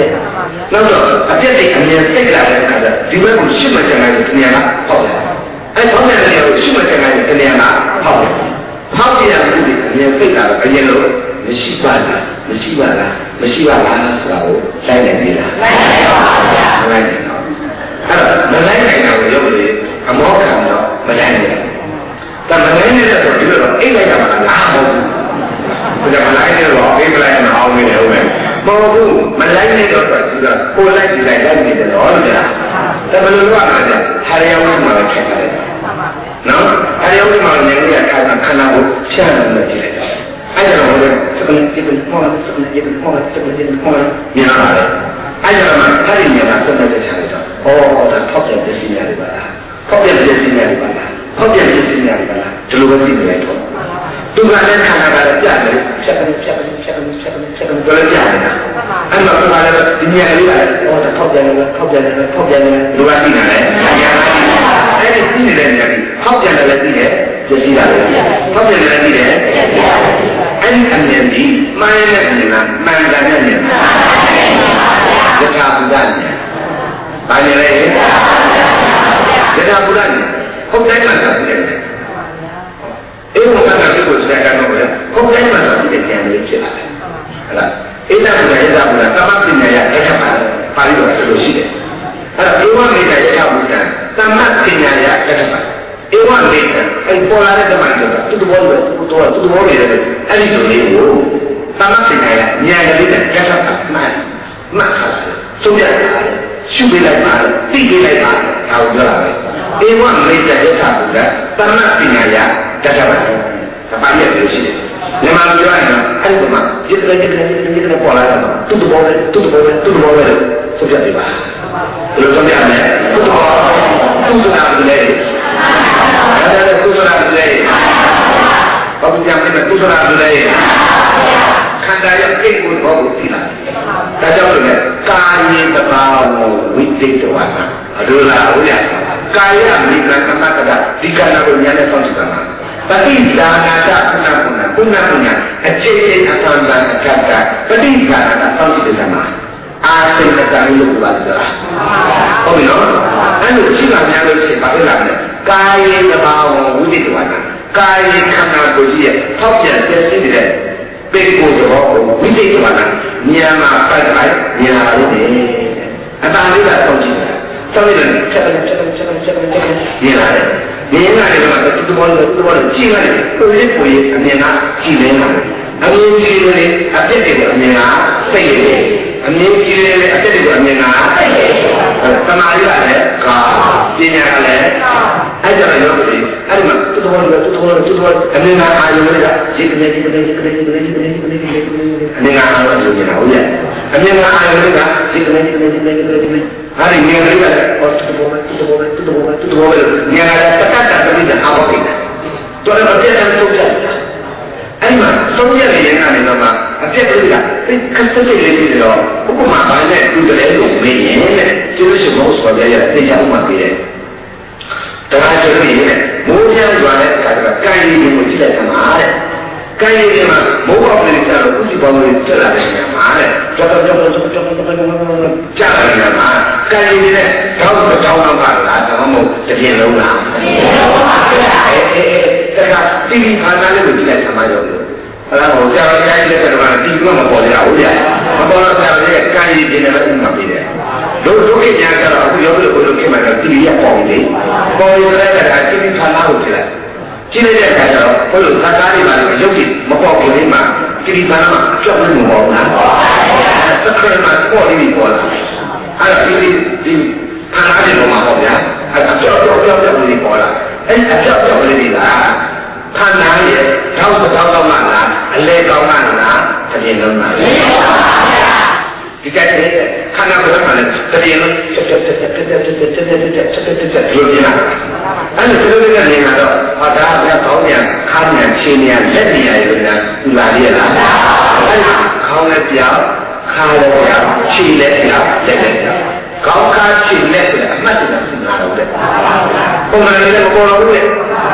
နောက်တော့အပြည့်စိတ်အမြင်စိတ်လာတဲ့အခါကျဒီဘက်ကိုရှုမှတ်ကြတယ်တနည်းလားဟုတ်တယ်အဲဟုတ်တယ်လေကိုရှုမှတ်ကြတယ်တနည်းလားဟုတ်တယ်ဟောက်ပြရမှုဒီအမြင်စိတ်လာတော့အရင်လို့မရှိပါလားမရှိပါလားမရှိပါလားဆိုတာကိုလိုက်နေပြီလားလိုက်နေပါဗျာလိုက်နေတော့အဲ့တော့မလိုက်နိုင်တာကိုရုပ်လေအမောခံတော့မလိုက်နိုင်ဘူးဒါမလိုက်နိုင်တဲ့ဆိုဒီလိုတော့အိတ်လိုက်ရမှာလားဟုတ်ဘူးဒါမလိုက်နေတော့အိတ်လိုက်ရမှာအောင်နေတယ်ဟုတ်မယ်မဟုတ်ဘူးမလိုက်နေတော့သူကကိုလိုက်ကြည့်လိုက်လိုက်နေတယ်တော့ဟုတ်လားဒါဘယ်လိုလုပ်ရမလဲဟာရယဝိမှာပဲခက်တယ်နော်ဟာရယဝိမှာလည်းနေရခါခန္ဓာကိုဖြန့်လို့ကြည့်လိုက်တယ်အဲ့ဒါတော့လည်းစကလတိပမောစကလတိပမောစကလတိပမောမြင်လာတယ်အဲ့ဒါမှအဲ့ဒီမြင်လာစက်တဲ့ချာလိုက်တော့ဩဒါဖောက်တဲ့ပစ္စည်းရတယ်ပါလားဖောက်တဲ့ပစ္စည်းရတယ်ပါလားဖောက်တဲ့ပစ္စည်းရတယ်ပါလားဒီလိုပဲသိနေလိုက်တော့သူကလည်းခန္ဓာကလည်းပြတယ်ဖြတ်တယ်ဖြတ်တယ်ဖြတ်တယ်ဖြတ်တယ်ဖြတ်တယ်တော့လည်းပြတယ်အဲ့တော့သူကလည်းဒီညလေးကလည်းဩဒါဖောက်တယ်ဖောက်တယ်ဖောက်တယ်လူကသိနေတယ်အဲ့ဒီသိနေတဲ့ညလေးဖောက်တယ်လည်းသိတယ်ပစ္စည်းရတယ်ဖောက်တယ်လည်းသိတယ်အဲ့ဒီအမြင်ဒီမှန်တဲ့မြင်လားမှန်တယ်နဲ့မြင်လားယထာဘုရားမြင်ဘာမြင်လဲယထာဘုရားမြင်ဟုတ်တိုင်းမှန်တာဖြစ်တယ်အေးဘုရားကဒီကိုစကားတော့လေဟုတ်တိုင်းမှန်တာဖြစ်တဲ့ဉာဏ်လေးဖြစ်လာတယ်ဟုတ်လားအေးတာကယထာဘုရားသမပညာရယထာပါပါဠိတော်ဆိုလို့ရှိတယ်အဲ့တော့ဧဝမေတ္တယထာဘုရားသမပညာရယထာပါဧဝမေတ္တအဲ့ပေါ်လာတဲ့ဓမ္မဆိုတာသူ့ဘောလို့သူ့တော်သူ့ဘောနေတယ်အဲ့ဒီလိုလေးကိုသမပညာရဉာဏ်လေးနဲ့ယထာပါမှန်မှတ်ထားတယ်သုံးရတာရှုပေးလိုက်ပါသိပေးလိုက်ပါဒါကိုပြောတာပဲဧဝမေတ္တယထာဘုရားသမပညာရယထာပါဒါပါရလို့ရှိတယ်မြန်မာလိုပြောရင်တော့အဲ့ဒီမှာจิตရဲ့จิตရဲ့จิตရဲ့ပေါ်လာတာသူ့ဘောပဲသူ့ဘောပဲသူ့ဘောပဲသုံးရပြပါဘယ်လိုသုံးရမလဲသူ့ဘောသူ့ဆိုတာကလည်းအဲ့ဒါကုသလလည်းဘာလို့ကြမ်းလဲကုသလလည်းခန္ဓာရဲ့အိတ်ကိုဘောကိုသိလာဒါကြောင့်လည်းကာယေတဘာဝဝိသိတဝနာအဒုလာဟုတ်ရကာယမိကသမတ္တဒီကနာကိုဉာဏ်နဲ့ဆောင်ကြည့်တာမှာပฏิဒါနာတခဏကုဏကုဏကုဏအခြေအခြေအသံတန်အကတ္တပฏิဒါနာဆောင်ကြည့်တယ်မှာအာသိတကံလို့ပြောတာဟုတ်ပြီနော်အဲ့လိုရှိမှများလို့ရှိရင်ဘာဖြစ်လာလဲကာယေတဘာဝဝိသိတဝနာကာယေခန္ဓာကိုယ်ကြီးရဲ့ထောက်ပြန်ပြည့်စုံတဲ့ပေကိုယ်တော်ကိုဝိသိတဝနာဉာဏ်မှာပတ်တိုင်းဉာဏ်လာလို့နေအတန်လေးကတောင်းကြည့်တယ်တောင်းရတယ်ချက်တယ်ချက်တယ်ချက်တယ်ချက်တယ်ချက်တယ်ဉာဏ်လာတယ်ဉာဏ်လာတယ်မှာတူတူဘောတူတူဘောကြည့်ရတယ်ကိုယ်လေးကိုယ်ရဲ့အမြင်ကကြည့်နေတယ်အမြင်ကြီးလေးအပြစ်တွေကိုအမြင်ကစိတ်ရည်အမြင်ကြီးလေးအပြစ်တွေကိုအမြင်ကစိတ်ရည်သမာဓိကလည်းကာပညာကလည်းအဲ့ဒါလည်းရောပြီအဲ့ဒီမှာတူတူဘောတူတူဘောတူတူဘောအမြင်ကအာယုလေးကဒီကနေ့ဒီကနေ့ဒီကနေ့ဒီကနေ့ဒီကနေ့ဒီကနေ့ဒီကနေ့အမြင်ကအာယုလေးကဟုတ်ရဲ့အမြင်ကအာယုလေးကဒီကနေ့ဒီကနေ့ဒီကနေ့ဒီကနေ့အဲ့ဒီဉာဏ်လေးကလည်းတူတူဘောတူတူဘောတူတူဘောတူတူဘောဉာဏ်လည်းတက္ကတာပရိသအာဘောကိတော်လည်းအပြည့်အစုံဆုံးဖြတ်အဲ့မှာဆုံးရတဲ့ဉာဏ်ကနေတော့မှအပြည့်အစုံကသိခက်စိတ်လေးပြီးတော့ဥပမာပိုင်းနဲ့တူတယ်လို့မေးရင်တဲ့ကျေးဇူးရှင်ဘုရားဆိုရတဲ့သိချာဥပမာပေးတယ်တရားကျိုးကြီးနဲ့မိုးချမ်းရွာတဲ့အခါကကံရည်ကိုကြည့်လိုက်တာမှာတဲ့ကံရည်မှာမိုးပေါက်လေးကျတော့ဥစီပေါက်လေးတက်လာတဲ့နေရာမှာတဲ့ကြောက်ကြောက်ကြောက်ကြောက်ကြောက်ကြောက်ကြာနေတာမှာကံရည်နဲ့တောင်းတော့တောင်းတော့ပါလားဒါမှမဟုတ်တစ်ပြင်းလုံးလားတစ်ပြင်းလုံးပါဗျာအဲအဲအဲဒါကတိတိခါနာလေးကိုကြည့်လိုက်သမားရောလို့အဲ့ဒါကိုကြာကြာကြီးတဲ့ကတော့ဒီကမပေါ်ရဘူးဗျာမပေါ်တော့ဆရာရဲ့ကံရည်ခြင်းနဲ့ဥမာပေးတယ်တို့တို့ကိညာကတော့အခုရောလို့ဘုလိုခင်မှာတော့တိတိရပေါ်နေပေါ်ရတဲ့ကတိတိခါနာကိုကြည့်လိုက်ကြည့်လိုက်တဲ့အခါကျတော့ဘုလိုသတ်ကားတွေပါလို့ရုပ်ကြည့်မပေါ်ခင်မှာတိတိခါနာမှာကြောက်လို့မပေါ်ဘူးလားသတ်ခရမှာပေါ်နေပြီပေါ်လာအဲ့ဒါဒီဒီခါနာတွေပေါ်မှာပေါ့ဗျာအဲ့ဒါကြောက်ကြောက်ကြောက်ကြောက်နေပေါ်လာအဲ့ဒါကြောက်ကြောက်လေးတွေကခန္ဓာရဲ့ထောက်တောင်းတော့မှလားအလေကောင်းမှလားတကယ်လုံးလားဒီကဲခန္ဓာကိုယ်ကလည်းတကယ်လုံးတက်တက်တက်တက်တက်တက်တက်တက်တက်တက်တက်တက်လို့ပြန်လာအဲ့ဒါဆိုလို့လည်းနေတော့ဟာဒါကကောင်းညာခါညာခြေညာလက်ညာရည်လားသူလာရလားအဲ့ဒါခေါင်းနဲ့ပြောင်းခါလည်းပြောင်းခြေလည်းပြောင်းလက်လည်းပြောင်းကောင်းခါခြေလက်ဆိုတဲ့အမှတ်တရစီနာတော့တဲ့ပုံမှန်လည်းမပေါ်တော့ဘူးလေ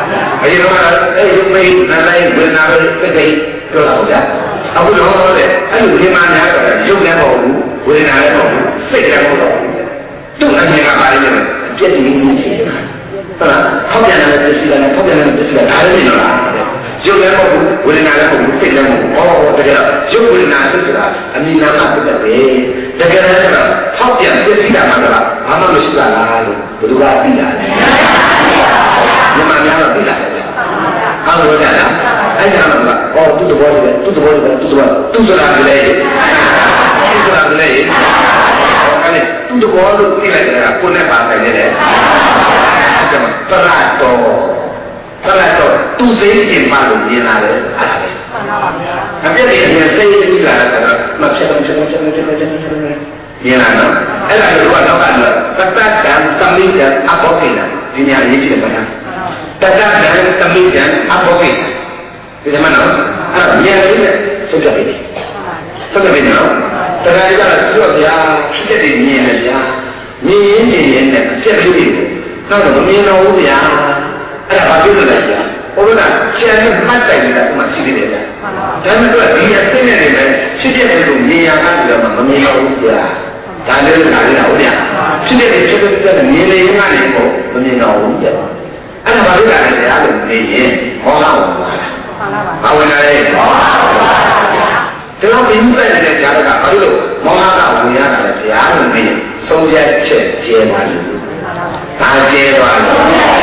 ဒီတော့အဲ့ဒီမိတ်နာလိုက်ဝေနာပဲတိတ်တိတ်ပြောတာဟုတ်လားအခုတော့လေအဲ့လိုဒီမှာများတော့ရုပ်လည်းမဟုတ်ဘူးဝေဒနာလည်းမဟုတ်ဘူးစိတ်လည်းမဟုတ်ဘူးသူ့အမြင်ကပါလိမ့်မယ်အပြည့်ကြီးကြီးဟုတ်လားဖောက်ပြန်တဲ့ပစ္စည်းလည်းဖောက်ပြန်တဲ့ပစ္စည်းလည်းဒါလည်းမလားရုပ်လည်းမဟုတ်ဘူးဝေဒနာလည်းမဟုတ်ဘူးစိတ်လည်းမဟုတ်ဘူးဟောတကယ်ရုပ်ဝေဒနာစိတ်ဆိုတာအမြင်နာမှာဖြစ်တယ်တကယ်လည်းဖောက်ပြန်ပစ္စည်းတာမှတော့ဘာမှမရှိပါလားလို့ဘယ်သူကသိတာလဲမြမများတော့သိတာလေဟုတ်လို့ကြလားအဲ့ဒါမှမဟုတ်ဟောသူ့တဘောလေးပဲသူ့တဘောလေးပဲသူ့တဘောသူ့ဆိုတာကလေးသူ့ဆိုတာကလေးဟောအဲ့သူ့တဘောလို့သိလိုက်တာကိုယ်နဲ့ပါဆိုင်နေတယ်အဲ့ဒါပရတော်ပရတော်သူစိတ်ရှင်ပါလို့မြင်လာတယ်အဲ့ဒါပဲအပြည့်အစုံစိတ်ရှိလာတာကတော့မဖြစ်ဘူးဖြစ်ဘူးဖြစ်ဘူးဖြစ်ဘူးဖြစ်ဘူးမြင်လာနော်အဲ့ဒါကတော့တော့ကတော့သတ္တကံသမိကံအဘောကိနဒီညာရေးကြည့်ပါလားတတ္တကံသမိကံအဘောကိနဒီမှာနော်အဲ့ဒါဉာဏ်လေးနဲ့သုတ်ပြပြီသုတ်ပြပြီနော်တရားကြတော့ပြောဗျာဖြစ်တဲ့ဉာဏ်နဲ့ဗျာမြင်ရင်မြင်ရင်နဲ့အပြည့်လေးကိုတော့မမြင်တော့ဘူးဗျာအဲ့ဒါဘာဖြစ်လို့လဲဗျာဘုရားကျန်တဲ့မှတ်တိုင်နေတာကမှရှိနေတယ်ဗျာဒါမှမဟုတ်ဒီအသိနဲ့နေပဲဖြစ်တဲ့ကိုမြင်ရတာပြီးတော့မမြင်တော့ဘူးဗျာဒါလည်းခါရတာဟုတ်ဗျာဖြစ်တဲ့ဖြစ်တဲ့မြင်နေရင်ကနေပေါ့မမြင်တော့ဘူးဗျာအဲ့ဒါဘာလို့လဲတရားလို့နေရင်ဟောတော့ပါလားဘာဝင်လာလဲဟောကျွန်တော်ဒီမဲ့တဲ့ကြားကဘာလို့မောဟကဝင်ရတာလဲတရားလို့နေရင်ဆုံးဖြတ်ချက်ကျဲပါလို့ဒါကျဲပါလို့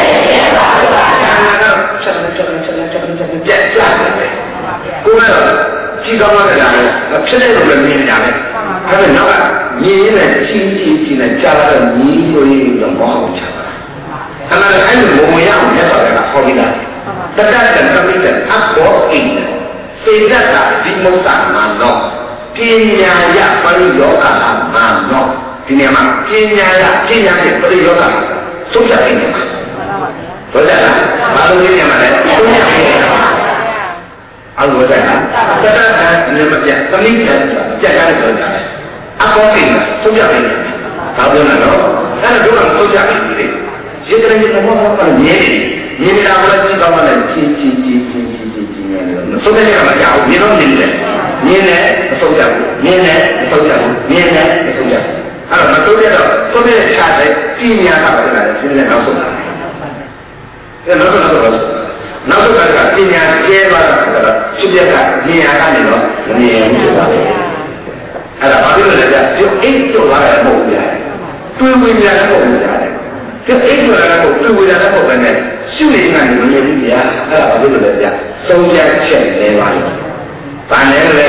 ချက်ချက်ချက်ချက်ချက်ချက်ကြက်ကြတယ်ကိုယ်ကတော့ကြီးကောင်းလာတယ်ဖြစ်တဲ့လိုလည်းမြင်ကြတယ်ဒါပေမဲ့နောက်ကမြင်ရင်လည်းကြီးကြီးကြီးနဲ့ကြားလာတော့မြည်လို့ရတော့မောဟချတာအဲ့ဒါလည်းအဲ့လိုမဝင်ရအောင်မြတ်စွာဘုရားဟောပြီးတာတတ္တကံသမိတံအဘောအိန္ဒစေတ္တဒီမုသမာနောပညာယပရိယောဂမာနောဒီနေရာမှာပညာယပညာရဲ့ပရိယောဂသုတ်တဲ့နေရာမှာဘုရားကဘာလို့နေမှာလဲသုတ်တဲ့နေရာမှာအောက်ဝကြတာတတ္တကံနေမပြသမိတံပြတ်ရတယ်ပြောတာအဘောအိန္ဒသုတ်တဲ့နေရာဘာပြောလဲတော့အဲ့ဒါတို့ကသုတ်တဲ့နေရာရေကလေးကဘောဘောကမြင်နေမြင်နေတာကလည်းကောင်းတယ်ချင်းချင်းချင်းချင်းချင်းချင်းနေတယ်မဆုံးတဲ့ကမကြောက်မြင်တော့မြင်တယ်မြင်တယ်မဆုံးကြဘူးမြင်တယ်မဆုံးကြဘူးမြင်တယ်မဆုံးကြဘူးအဲ့တော့မဆုံးရတော့ဆုံးတဲ့ခြားတဲ့ပညာကလည်းလည်းရှင်းနေတော့ဆုံးတာအဲ့တော့တော့တော့နောက်ဆုံးကပညာကျဲသွားတာကတော့ဖြစ်ပြကမြင်ရတာနေတော့မမြင်ဘူးဖြစ်သွားတယ်အဲ့ဒါဘာဖြစ်လို့လဲကြဒီအိတ်တော့လာတယ်မဟုတ်ဘူးဗျာတွေးဝင်ရတယ်မဟုတ်ဘူးဗျာဒီအိမ်ဆိုတာကိုတွေ့ဝေတာလည်းပေါ့ပဲနဲ့ရှုနေတာလည်းမမြင်ဘူးဗျာအဲ့ဒါဘာလို့လဲဗျာသုံးချက်ချက်လဲပါလို့ဗာနဲ့လေ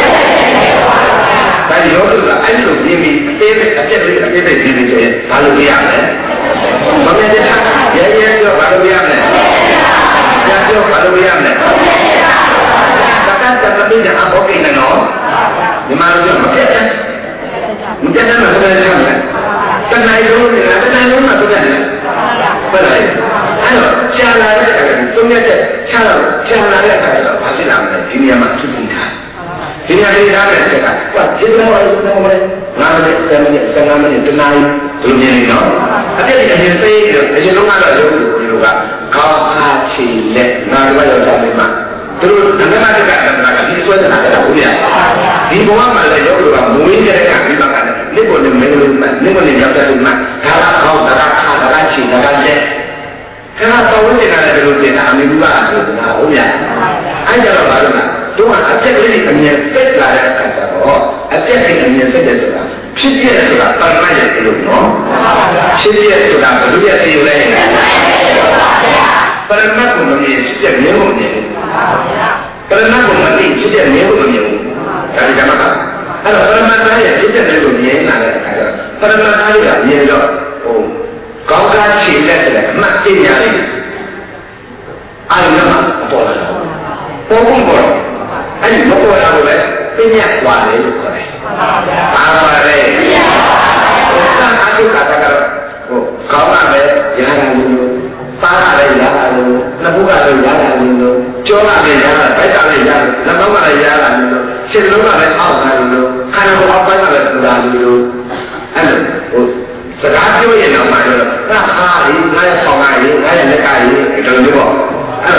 ဒါရောကအဲ့လိုမြင်ပြီးအသေးအပြက်လေးအသေးသေးပြီးပြီးဆိုရင်ဘာလို့ရမလဲမမြင်တဲ့ရဲရဲပြောဘာလို့ရမလဲကြာပြောဘာလို့ရမလဲတက္ကသတမိတဲ့အဘောကိနေနော်ဒီမှာပြောမပြတ်တယ်မပြတ်တယ်မဆိုရင်ရမလဲတဏှာလုံးနေတာတဏှာလုံးမှာသုံးရတယ်ဟုတ်လားအဲ့တော့ခြာလာတဲ့အခါသုံးရတဲ့ခြာလာခြာလာတဲ့အခါကျတော့ဘာဖြစ်လာမလဲဒီနေရာမှာသူ့ပြီးတာဒီနေရာလေးထားတဲ့ဆက်ကဟောဒီလိုလိုလိုပဲငါလည်းဆယ်မိနစ်ဆယ်ငါးမိနစ်တနားရီဒီလိုနေနော်အပြည့်အစုံသိပြီးတော့အရင်လုံးကတော့ရုပ်ကိုဒီလိုကခေါင်းအားချီလက်ငါတို့ရောက်ကြပြီမှာသူတို့ဓမ္မတက္ကသနာကဒီဆွဲနေတာကဟုတ်ရဒီဘဝမှာလည်းရုပ်ကမွေးတဲ့ကဒီဘက်ကလည်းနိဗ္ဗာန်နဲ့မင်းတို့မှနိဗ္ဗာန်နဲ့ရောက်တဲ့လူမှဒါကခေါင်းဒါကခါဒါကချီဒါကလက်ခဏတော်ဝင်နေတာလည်းဒီလိုတင်တာအမေကဆိုတာဟုတ်ရအဲ့ကြတော့ဘာလို့လဲတို့ကအပြက်ကလေးအမြင်သက်လာတဲ့အခါကျတော့အပြက်ကလေးအမြင်သက်တယ်ဆိုတာဖြစ်ပြတယ်ဆိုတာတဏှာရဲ့လို့နော်ဖြစ်ပြဆိုတာဘယ်လိုရဲ့သိရလဲပရမတ်ကိုမမြင်ဖြစ်ပြမြင်ဖို့မြင်ပရမတ်ကိုမသိဖြစ်ပြမြင်ဖို့မမြင်ဘူးဒါဒီကမှပါအဲ့တော့ပရမတ်သားရဲ့ဖြစ်ပြတယ်လို့မြင်လာတဲ့အခါကျတော့ပရမတ်သားရဲ့မြင်တော့ဟိုကောင်းကားခြေလက်တဲ့အမှတ်သိရလိမ့်အာရုံမှာပေါ်လာတော့ပေါ်ကုန်ပေါ်အဲ့ဒီမပေါ်လာလို့ပဲပညာကွာလေလို့ခေါ်တယ်။ဘာပါလဲ။သာအတုကတကတော့ဟိုကောင်းတာပဲရတာလို့ပါတာလည်းရတာလို့နှစ်ခုကလည်းရတာလို့ကြောကလည်းရတာဗိုက်ကလည်းရတာလက်မောင်းကလည်းရတာလို့ခြေလုံးကလည်းအောက်တာလို့ခန္ဓာကိုယ်အောက်ပိုင်းကလည်းပူတာလို့အဲ့လိုဟိုစကားပြောရင်တော့မှတော့ဟာဟာဒီငါရဲ့ဆောင်ကားကြီးငါရဲ့လက်ကကြီးဒီလိုမျိုးပေါ့အဲ့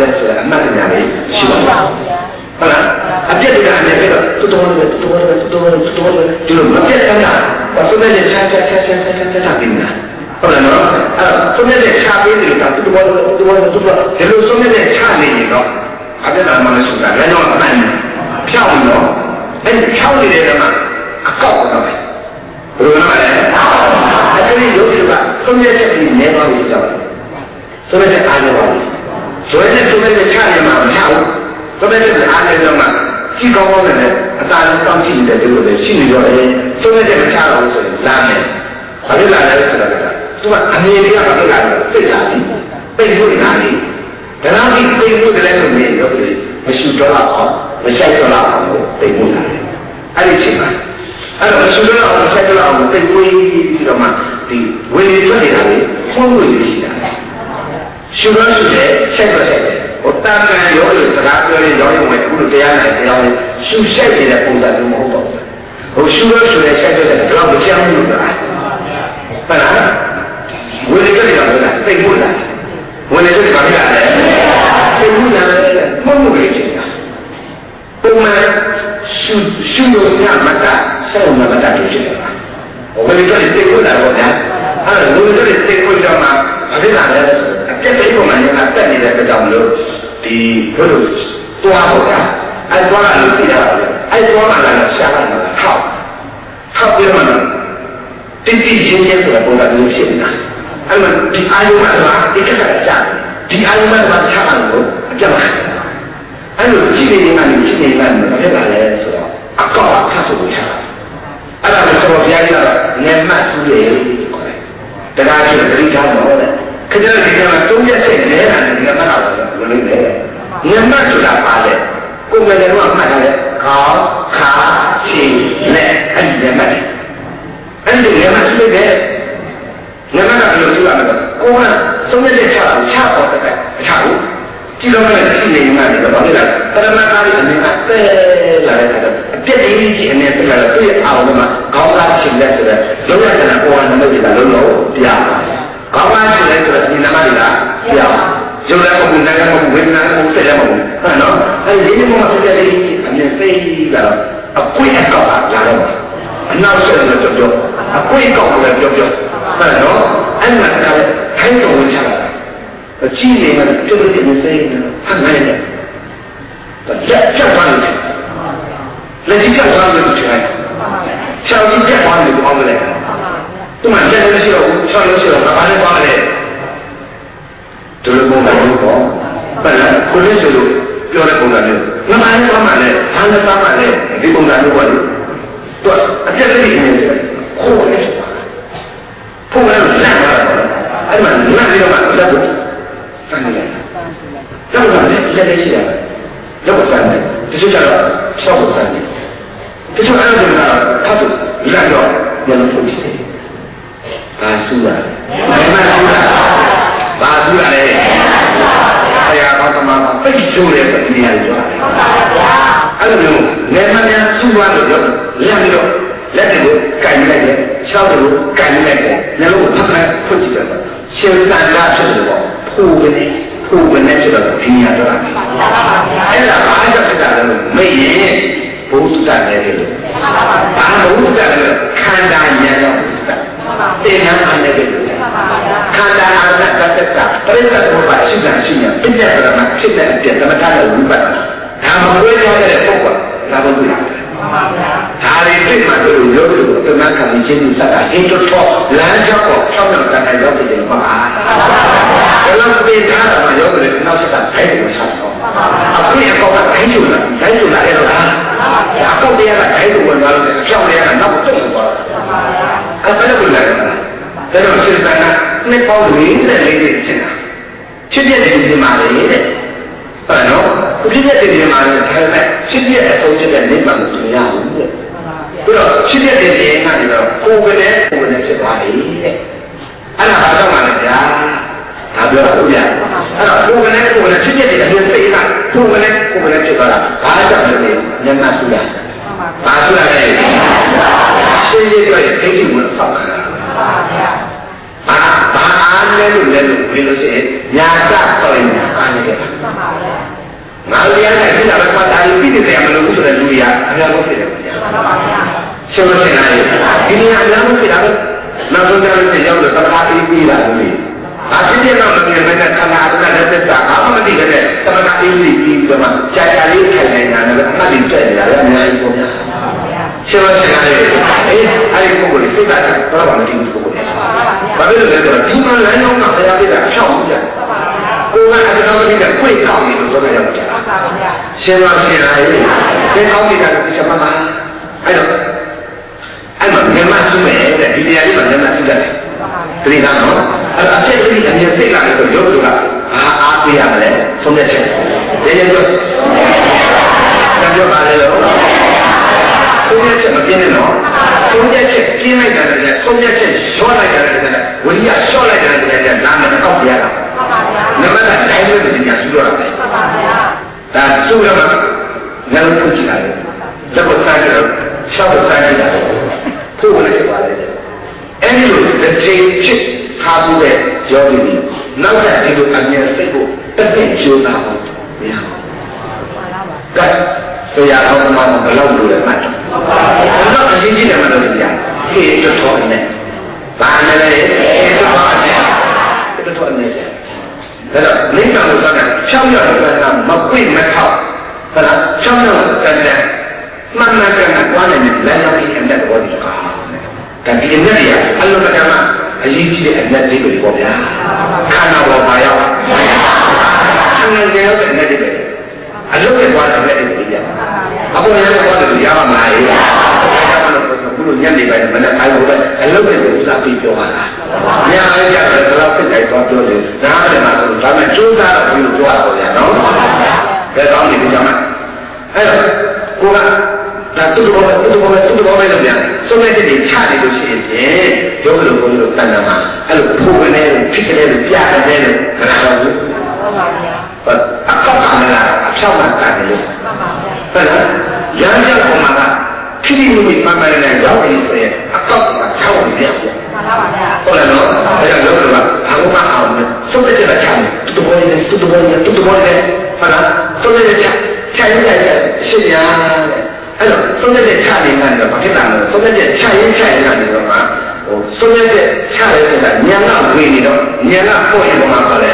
လဲဆိုတာအမှန်တရားလေးရှိပါဘူးဟုတ်လားအပြည့်တရားနဲ့ပြီးတော့တူတော်ပဲတူတော်ပဲတူတော်ပဲတူတော်ပဲဒီလိုမပြတ်စမ်းတာဘာလို့လဲချာချာချာချာချာချာချာပြီးနေတာဟုတ်လားနော်အဲ့တော့ဆုံးဖြတ်တဲ့ချပေးတယ်ကတူတော်ပဲတူတော်ပဲတူတော်ဒီလိုဆုံးဖြတ်တဲ့ချနေရင်တော့အပြည့်အမှန်မရှိတာလည်းတော့အမှန်ဖြောက်ပြီးတော့အဲ့ဖြောက်နေတဲ့ကမှအကောက်တော့ပဲဘယ်လိုလဲအဲ့ဒီရုပ်တွေကဆုံးဖြတ်ချက်ကြီးနေပါလို့ကြောက်ဆုံးဖြတ်ချက်အားနေပါလို့ဆိုရင်ဆုံးဖြတ်ချက်ချရမှာမချဘူးဆုံးဖြတ်ချက်အားနေတော့မှကြည့်ကောင်းကောင်းနဲ့အသာလုံးတောင်းကြည့်နေတဲ့တူတွေရှိနေတော့လေဆုံးဖြတ်ချက်မချတော့ဘူးဆိုရင်လာမယ်ဘာလို့လာလဲဆိုတော့သူကအနေနဲ့ကဘာလို့လာလဲစိတ်လာတယ်ပိတ်ဖို့လာတယ်ဒါတော့ဒီပိတ်ဖို့လည်းဆိုနေရောမရှိတော့အောင်မဆိုင်တော့အောင်ပိတ်ဖို့လာတယ်အဲ့ဒီချိန်မှာအဲ့တော့မရှိတော့အောင်ဆိုင်တော့အောင်ပိတ်ဖို့ပြီးတော့မှဒီဝေထွက်နေတာလေဖုံးလို့ရှိတာရှိတော့ရှိတယ်ဆက်တော့ဆက်တယ်ဟိုတာကံရောလို့စကားပြောရင်ရောရုံနဲ့ခုလိုတရားနိုင်တရားနဲ့ရှုဆက်နေတဲ့ပုံစံမျိုးမဟုတ်တော့ဘူးဟိုရှုလို့ဆိုတဲ့ဆက်တဲ့တော့မကြောက်ဘူးလားဟုတ်လားဝေထွက်နေတာကပိတ်ဖို့လာဝေထွက်နေတာကလည်းပိတ်ဖို့လာတယ်မဟုတ်ဘူးလေပုံမှန်ရှုရှုလို့ညမတာဆက်လို့မတာတွေ့ချင်တာဘယ်လိုလဲသိဖို့လာတော့ဗျာအဲ့ဒါလူတွေသိဖို့ကြောင့်မှအဖြစ်လာတယ်အပြည့်ပိပုံမှန်ကတက်နေတဲ့ကြောင့်လို့ဒီဘုလိုတွားပေါ့ဗျာအဲ့တွားကလို့သိရပါတယ်အဲ့တွားကလည်းရှားလာတာဟောက်ဟောက်ပြမှန်းတိတိကျကျဆိုတဲ့ပုံစံမျိုးဖြစ်နေတာအဲ့မှာဒီအာယုမှဆိုတာဒီကက်ကကြာဒီအာယုမှဆိုတာချမ်းသာလို့အပြတ်ပါအဲ့လိုကြည့်နေနေတာကြည့်နေတာမဖြစ်လာလဲဆိုတော့အကောက်ထပ်ဆိုချတာအဲ့ဒါကိုကျွန်တော်ဘုရားကြီးကတော့ငယ်မှတ်သူရဲ့ခေါ်တယ်တရားရှိတတိထားတော့တဲ့ခင်ဗျားဒီကမှာသုံးရက်စိတ်နေတာဒီကမှတ်တော့ဘယ်လိုလဲငယ်မှတ်ဆိုတာပါလေကိုယ်ငယ်ငယ်တော့မှတ်တယ်ခေါင်းခါခြေလက်အဲ့ဒီငယ်မှတ်အဲ့ဒီငယ်မှတ်သူရဲ့ငယ်မှတ်ကဘယ်လိုလုပ်ရမလဲကိုယ်ကသုံးရက်ချတာချတော့တဲ့အချဘူးကြည့်တော့လည်းရှိနေမှလည်းဘာလို့လဲပရမတ်သားရဲ့အနေနဲ့ပဲလာတဲ့အခါအပြည့်အစုံကြီးအနေနဲ့လည်းတွေ့အောင်လို့မှခေါင်းသားရှင်လက်ဆိုတဲ့လောကကျန်ပေါ်နံပါတ်တွေကလုံးလုံးပြခေါင်းသားရှင်လက်ဆိုတဲ့ဒီနံပါတ်တွေကပြရုပ်လည်းမဟုတ်နာမ်လည်းမဟုတ်ဝေဒနာလည်းမဟုတ်စိတ်လည်းမဟုတ်ဟုတ်နော်အဲဒီဒီမှာပြည့်တဲ့အမြင်စိတ်ကတော့အကွေ့အကောက်လာတော့အနောက်ဆက်လို့ကြောကြောအကွေ့အကောက်လည်းကြောကြောဟုတ်နော်အဲ့မှာကလည်းခိုင်းတော်ဝင်ချတာအကြည့်နေမှပြုတ်လို့နေစိတ်ဟန်နိုင်တယ်ကြက်ကြက်သွားတယ်လက်ကြီးကြက်သွားတယ်ချင်တယ်ချောင်းကြီးကြက်သွားတယ်အောင်တယ်သူမှကြက်လို့ရှိတော့ချောင်းလို့ရှိတော့ဘာလဲသွားလဲဒုလဘုံကတော့ပေါ့ဘယ်လဲကိုလေးဆိုလို့ပြောတဲ့ပုံစံမျိုးငါမှလည်းသွားမှလည်းဘာလဲသွားမှလည်းဒီပုံစံမျိုးပေါ့လေသူအပြက်လေးနေတယ်ခိုးတယ်ဖုန်းလည်းလန့်သွားတယ်အဲ့မှာလန့်ပြီးတော့မှလက်ကိုစမ်းနေတယ်လောက်လာတယ်လက်လေးရှိတယ်လောက်စမ်းတယ်တချို့ကျတော့ရှောက်စမ်းတယ်တချို့အဲ့ဒါကတော့ဖတ်လို့လက်တော့ညလုံးထုတ်ကြည့်တယ်ဘာစူးတာလဲမဆူးတာဘာစူးတာလဲဆရာတော်ကမှပိတ်ကျိုးတယ်ဆိုဒီနေရာကြီးပြောတာအဲ့လိုမျိုးနေမပြန်စူးသွားလို့ပြောလက်ပြီးတော့လက်တွေကိုကန်လိုက်တယ်ရှောက်တွေကိုကန်လိုက်တယ်ညလုံးကိုဖတ်လိုက်ထုတ်ကြည့်တယ်ရှင်စံလာဖြစ်တယ်ပေါ့ဖိုးကနေဖိုးကနေဆိုတော့ဒီနေရာတော့အဲ့ဒါဘာကြောင့်ဖြစ်တာလဲမေ့ရင်ဘုဒ္ဓတန်တယ်လို့ဘာဘုဒ္ဓတန်လဲခန္ဓာဉာဏ်တော့တင်ဟန်အနေနဲ့ခန္ဓာအာရကတ္တပရိစ္ဆေဘုရားရှိတာရှိရင်ပြည့်တဲ့ကမှာဖြစ်တဲ့အပြည့်သမထနဲ့ဝိပဿနာဒါမကွဲပြားတဲ့ပုဂ္ဂိုလ်ဒါဘုရားဒါရီပြမှတို့ရုပ်ကိုသနာခံခြင်းချင်းစတာဟိတ်တော့လမ်းကြောက်တော့ဖြောင်းတော့တဲ့ရောက်တဲ့မှာဘယ်လိုပြေးထားတာမရောက်တဲ့နောက်ဆက်တာထိုင်ကိုချတော့အခုအကောက်ကထိုင်လို့လားထိုင်လို့လားအဲ့တော့အကောက်တရားကထိုင်လို့ဝင်သွားလို့ဖြောင်းတရားကနောက်တော့သွားအဲ့ဘယ်လိုလဲဒါတော့စိတ်ကနှစ်ပေါင်းလေးနဲ့လေးလေးဖြစ်တာဖြစ်တဲ့ဒီမှာလေတဲ့အဲ့တော့ဖြစ်တဲ့ဒီမှာလေထိုင်တဲ့ဖြစ်တဲ့အဆုံးဖြစ်တဲ့နိဗ္ဗာန်ကိုမြင်ရဘူးတဲ့ပြီးတော့ဖြစ်တဲ့ဒီကနေတော့ကိုယ်ကလေးကိုယ်နဲ့ဖြစ်သွားပြီတဲ့အဲ့ဒါဘာကြောင့်လဲဗျာဒါပြောတာဟုတ်ဗျာအဲ့တော့ကိုယ်ကလေးကိုယ်နဲ့ဖြစ်တဲ့ဒီအမြင်စိတ်ကကိုယ်ကလေးကိုယ်နဲ့ဖြစ်သွားတာဘာကြောင့်လဲဉာဏ်မှဆူရဘာဆူရလဲရှင်းရတော့ဒိဋ္ဌိကိုဆောက်တာဘာဘာအားလဲလို့လဲလို့ပြောလို့ရှိရင်ညာကတော်ရင်ညာအားနေတယ်ဖြစ်တာပဲကွာဒါကြီးပြီးတယ်မလို့ဆိုတဲ့လူတွေကအများဆုံးဖြစ်တယ်ဗျာရှင်းမရှင်းလားဒီနေရာအများဆုံးဖြစ်တာပဲနောက်ဆုံးကြလို့ရောက်တော့တခါပြီးပြီးလာလို့အဖြစ်ဖြစ်တော့မမြင်မဲ့ခန္ဓာကလည်းသက်သာအမှမသိတဲ့သမဏအေးကြီးပြီးတော့မှကြာကြာလေးထိုင်နေတာလည်းအမှတ်တည်တွေ့နေတာလည်းအများကြီးပေါ့ဗျာရှင်းမရှင်းလားအေးအဲ့ဒီပုဂ္ဂိုလ်စိတ်ကတော့ဘာမှမသိဘူးပုဂ္ဂိုလ်ဘာဖြစ်လို့လဲဆိုတော့ဒီမှာလမ်းကြောင်းကဘယ်လိုဖြစ်တာဖြောင်းကြကိုယ်ကအတော်ကြီးကကိုယ်ကောင်းနေလို့ဆိုတော့ရောက်ကြရှင်းမရှင်းလားဒီကောင်းနေတာကချက်မှမှာအဲ့တော့အဲ့မှာမြန်မာစုမဲ့တဲ့ဒီတရားလေးမှာမြန်မာစုတယ်တတိယနော်အဲ့အဖြစ်ကြီးအမြင်စိတ်ကလည်းဆိုရုပ်စုကအာအားပေးရမလဲဆုံးဖြတ်ချက်ဒီလိုပြောပြောပါလေလို့ဆုံးဖြတ်ချက်မပြင်းနဲ့နော်ဆုံးဖြတ်ချက်ပြင်းလိုက်တာလည်းဆုံးဖြတ်ချက်လျှော့လိုက်တာလည်းဝိရိယလျှော့လိုက်တာလည်းနာမည်အောက်ပြရတာနမတာတိုင်းလို့ဒီညာစုရတာပဲဒါစုရမှာငါတို့ကြည့်ရတယ်လက်ကိုစားကြတော့ရှောက်ကိုစားကြတာဖို့လည်းဖြစ်ပါလေအဲ့ဒီလိုတစ်ချိန်ဖြစ်ထားမှုတဲ့ယောဂီကြီးနောက်ထပ်ဒီလိုအမြင်စိတ်ကိုတစ်သိကျိုးစားဖို့မရဘူးကဲဆရာတော်ကမှဘယ်လောက်လိုလဲမှတ်တယ်ဘယ်လောက်အရေးကြီးတယ်မှလို့ပြဟေးတော်တော်နဲ့ဘာနဲ့လဲဟေးတော်တော်နဲ့တော်တော်နဲ့ဒါတော့လိမ့်ဆောင်လို့ဆိုတာဖြောင်းရတာမကွိမထောက်ဟုတ်လားဖြောင်းရတဲ့မှန်မှန်ကန်ကန်သွားနိုင်တဲ့လမ်းကြောင်းကြီးအတက်တော်ဒီကားဒါဒီနေ့ရအလုံးစုံမှာအရေးကြီးတဲ့အနက်လေးတွေပေါ့ဗျာခန္ဓာပေါ်မှာရောက်ခန္ဓာကျရောက်တဲ့အနက်တွေပဲအလုံးစုံသွားတဲ့အနက်တွေပြအပေါ်ရတဲ့ဘာလို့ရမှာမလားဘုလိုညနေပိုင်းမနေ့ပိုင်းဘုရားအလုံးစုံကိုစပြီးပြောတာညအားကြတယ်တော့စိတ်တိုင်းသွားပြောတယ်ဒါလည်းမှာဒါမဲ့ကျိုးစားတော့ဘုလိုပြောရတော့ဗျာနော်ဘယ်တော့မှဒီကြမှာအဲ့တော့ကိုကဒါတူတော်ပဲတူတော်ပဲတူတော်ပဲလို့များဆုံးဖြတ်ချက်တွေချနေလို့ရှိရင်ယောဂလိုဘုန်းကြီးတို့တဏ္ဍာမှာအဲ့လိုဖို့ဝင်နေလို့ဖြစ်တယ်လို့ပြရတယ်လို့ခဏတော့ဘူးဟုတ်ပါဗျာအကောက်ကမလားအဖြောက်မှကန်တယ်လို့ဟုတ်လားရမ်းကြောက်ပေါ်မှာကခိတိမိမှန်မှန်နဲ့ရောက်နေဆိုရင်အကောက်ကချောင်းပြတ်ပြန်မှန်ပါဗျာဟုတ်လားနော်အဲ့ဒါလောကကဘာမှမအောင်ဆုံးဖြတ်ချက်ကချမ်းတူတော်ပဲတူတော်ပဲတူတော်ပဲဟုတ်လားဆုံးဖြတ်ချက်ချမ်းရရရှင်းရအဲ့တော့သုံးတဲ့ချနေတာကဘာဖြစ်တာလဲသုံးတဲ့ချရင်ချရင်ကနေတော့မှဟိုသုံးတဲ့ချရဲဆိုတာဉာဏ်ကဝင်နေတော့ဉာဏ်ကပေါ်ရင်ဘာမှခေါ်လဲ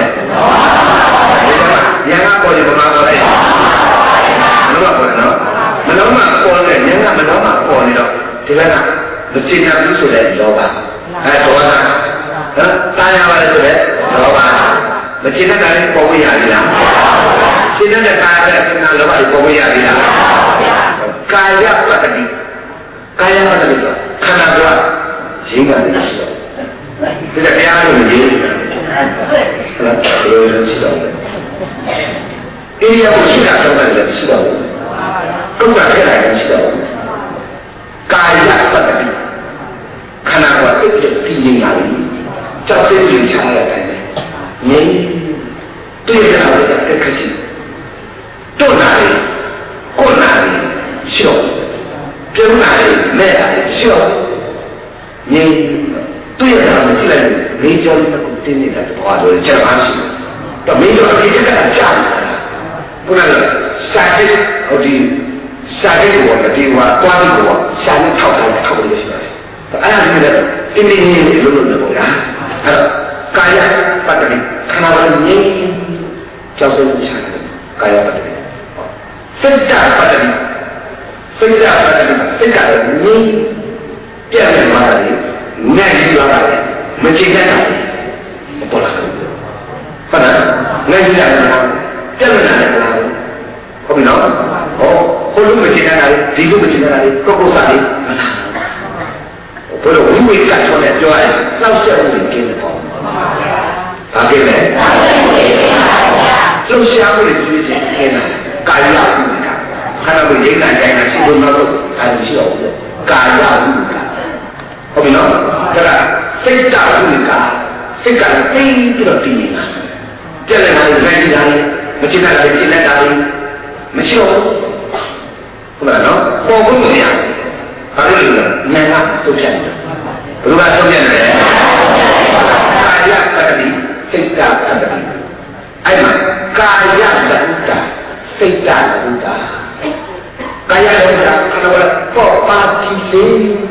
ဉာဏ်ကပေါ်ရင်ဘာမှခေါ်လဲမလို့ခေါ်နော်မလုံးမပေါ်တဲ့ဉာဏ်ကမလုံးမပေါ်နေတော့ဒီဘက်ကမချိနာဘူးဆိုတဲ့လောဘအဲဒေါသနော်တာယာပါလေဆိုတဲ့လောဘမချိနာတာလည်းပေါ်ဝရရလားချိနာတဲ့ကာယကနာလောဘကိုပေါ်ဝရရလားကာယပတ္တိကာယပတ္တိဆိုခန္ဓာကရင်းကနေရှိတော့ဒီတရားလို့ရင်းနေတာဟုတ်လားဘယ်လိုရှိတော့အိရိယာကိုရှိတာတော့လည်းရှိတော့ကုသထည့်လိုက်ရှိတော့ကာယပတ္တိခန္ဓာကအိပ်ပြတည်နေတာလေကြောက်တဲ့ကြီးချားရတယ်ငြိမ်းတွေ့ရတာတက်ခက်ရှိတော့နာလေကိုနာလေရှိတော့ပြုံးလာတယ်မဲ့လာတယ်ရှိတော့ငြိမ်းတွေ့ရတာမကြည့်လိုက်မေးကြောင်းတစ်ခုတင်းနေတာတော့တော့ချက်ပါရှိတော့မေးကြောင်းဒီကတည်းကကြားခုနကစာတိဟိုဒီစာတိကိုတော့ဒီဟာတွားပြီးတော့ရှာနေထောက်ထားထောက်လို့ရှိတယ်အဲ့ဒါကြီးလည်းတင်းတင်းကြီးလို့လို့ပြောတာအဲ့တော့ကာယပတ္တိခန္ဓာဝရငြိမ်းကြောက်ဆုံးချာကာယပတ္တိစိတ်တပတ္တိစိတ်ဓာတ်ပတ်တယ်စိတ်ကလည်းငြင်းပြတ်နေမှာလေငဲ့ပြီးသွားတာလေမကြည့်တတ်တာမပေါ်လာဘူးဟုတ်လားငဲ့ပြီးတာလည်းပြတ်နေတာလည်းဟုတ်ပြီနော်ဟောဟိုလူမကြည့်တတ်တာလေဒီလူမကြည့်တတ်တာလေကိုကိုစားလေမလားဘယ်လိုဝိဝိကဆိုတဲ့ပြောရင်နောက်ဆက်ဦးနေကျင်းတယ်ပေါ့ဒါကြည့်မယ်လှုပ်ရှားမှုတွေသိချင်းကျင်းတာကာယဝိဝိကခန္ဓာကိုရိတ်နိုင်တိုင်းရှိလို့တော့ဒါရှိတော့ဘူးကာယဝိကဟုတ်ပြီနော်ဒါကစိတ်တဝိကစိတ်ကသိပြီးတော့ပြီးနေတာကြက်လည်းလည်းလည်းနေတာမချိတာလည်းချိနေတာလည်းမရှိတော့ဘူးဟုတ်လားနော်ပေါ်ဖို့မရဘာလို့လဲနာကသုတ်ဖြတ်တယ်ဘယ်လိုကသုတ်ဖြတ်လဲကာယပတ္တိစိတ်ကပတ္တိအဲ့မှာကာယပတ္တိစိတ်ဓာတ်ဘုရားကာယလည်းခန္ဓာကပေါ့ပါတိစေ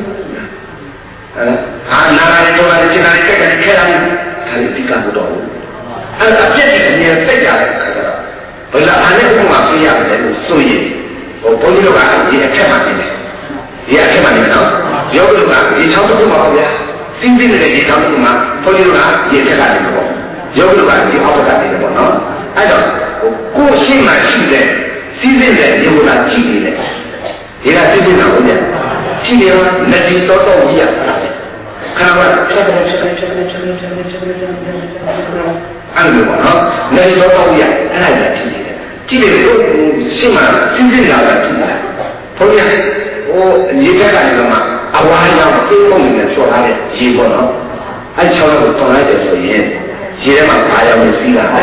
ဟာနာရီတော်လည်းစိတ်နဲ့ကြက်ကြက်ခဲတာဒါလည်းဒီကဘုတော်အဲ့ဒါပြည့်စုံနေစိတ်ဓာတ်ခါကြတော့ဘယ်လားအဲ့ဒီဘုရားပြရမယ်လို့ဆိုရင်ဟိုဘုန်းကြီးတို့ကဒီအထက်မှာနေတယ်ဒီအထက်မှာနေတယ်နော်ယောဂီတို့ကဒီချောင်းတစ်ခုမှာပေါ့ဗျာစင်းစင်းနေတဲ့ဒီချောင်းတစ်ခုမှာဘုန်းကြီးတို့ကဒီအထက်ကနေပေါ့ယောဂီတို့ကဒီအောက်ဘက်ကနေတယ်ပေါ့နော်အဲ့တော့ကိုယ်ရှိမှရှိတဲ့စီးစင်းတဲ့ယောဂီကကြည့်နေတယ်ဒီကစီးစင်းတာဟုတ်ရဲ့ကြည့်နေတော့လက်ဒီတော့တော့ကြီးရတာလေခဏမှဖြတ်တယ်ဖြတ်တယ်ဖြတ်တယ်ဖြတ်တယ်ဖြတ်တယ်ဖြတ်တယ်ဖြတ်တယ်ဖြတ်တယ်အဲ့လိုပေါ့နော်လက်ဒီတော့တော့ကြီးရအဲ့ဒါလည်းကြည့်နေတယ်ကြည့်နေတော့ရှိမှစီးစင်းလာတာကြည့်နေတာဘုန်းကြီးဟိုရေတက်ကနေတော့မှအဝါရောင်သိပုံနဲ့ဆော်ထားတဲ့ရေပေါ့နော်အဲ့ချောင်းကိုတောင်းလိုက်တယ်ဆိုရင်ရေထဲမှာဘာရောင်ကိုစီးလာတယ်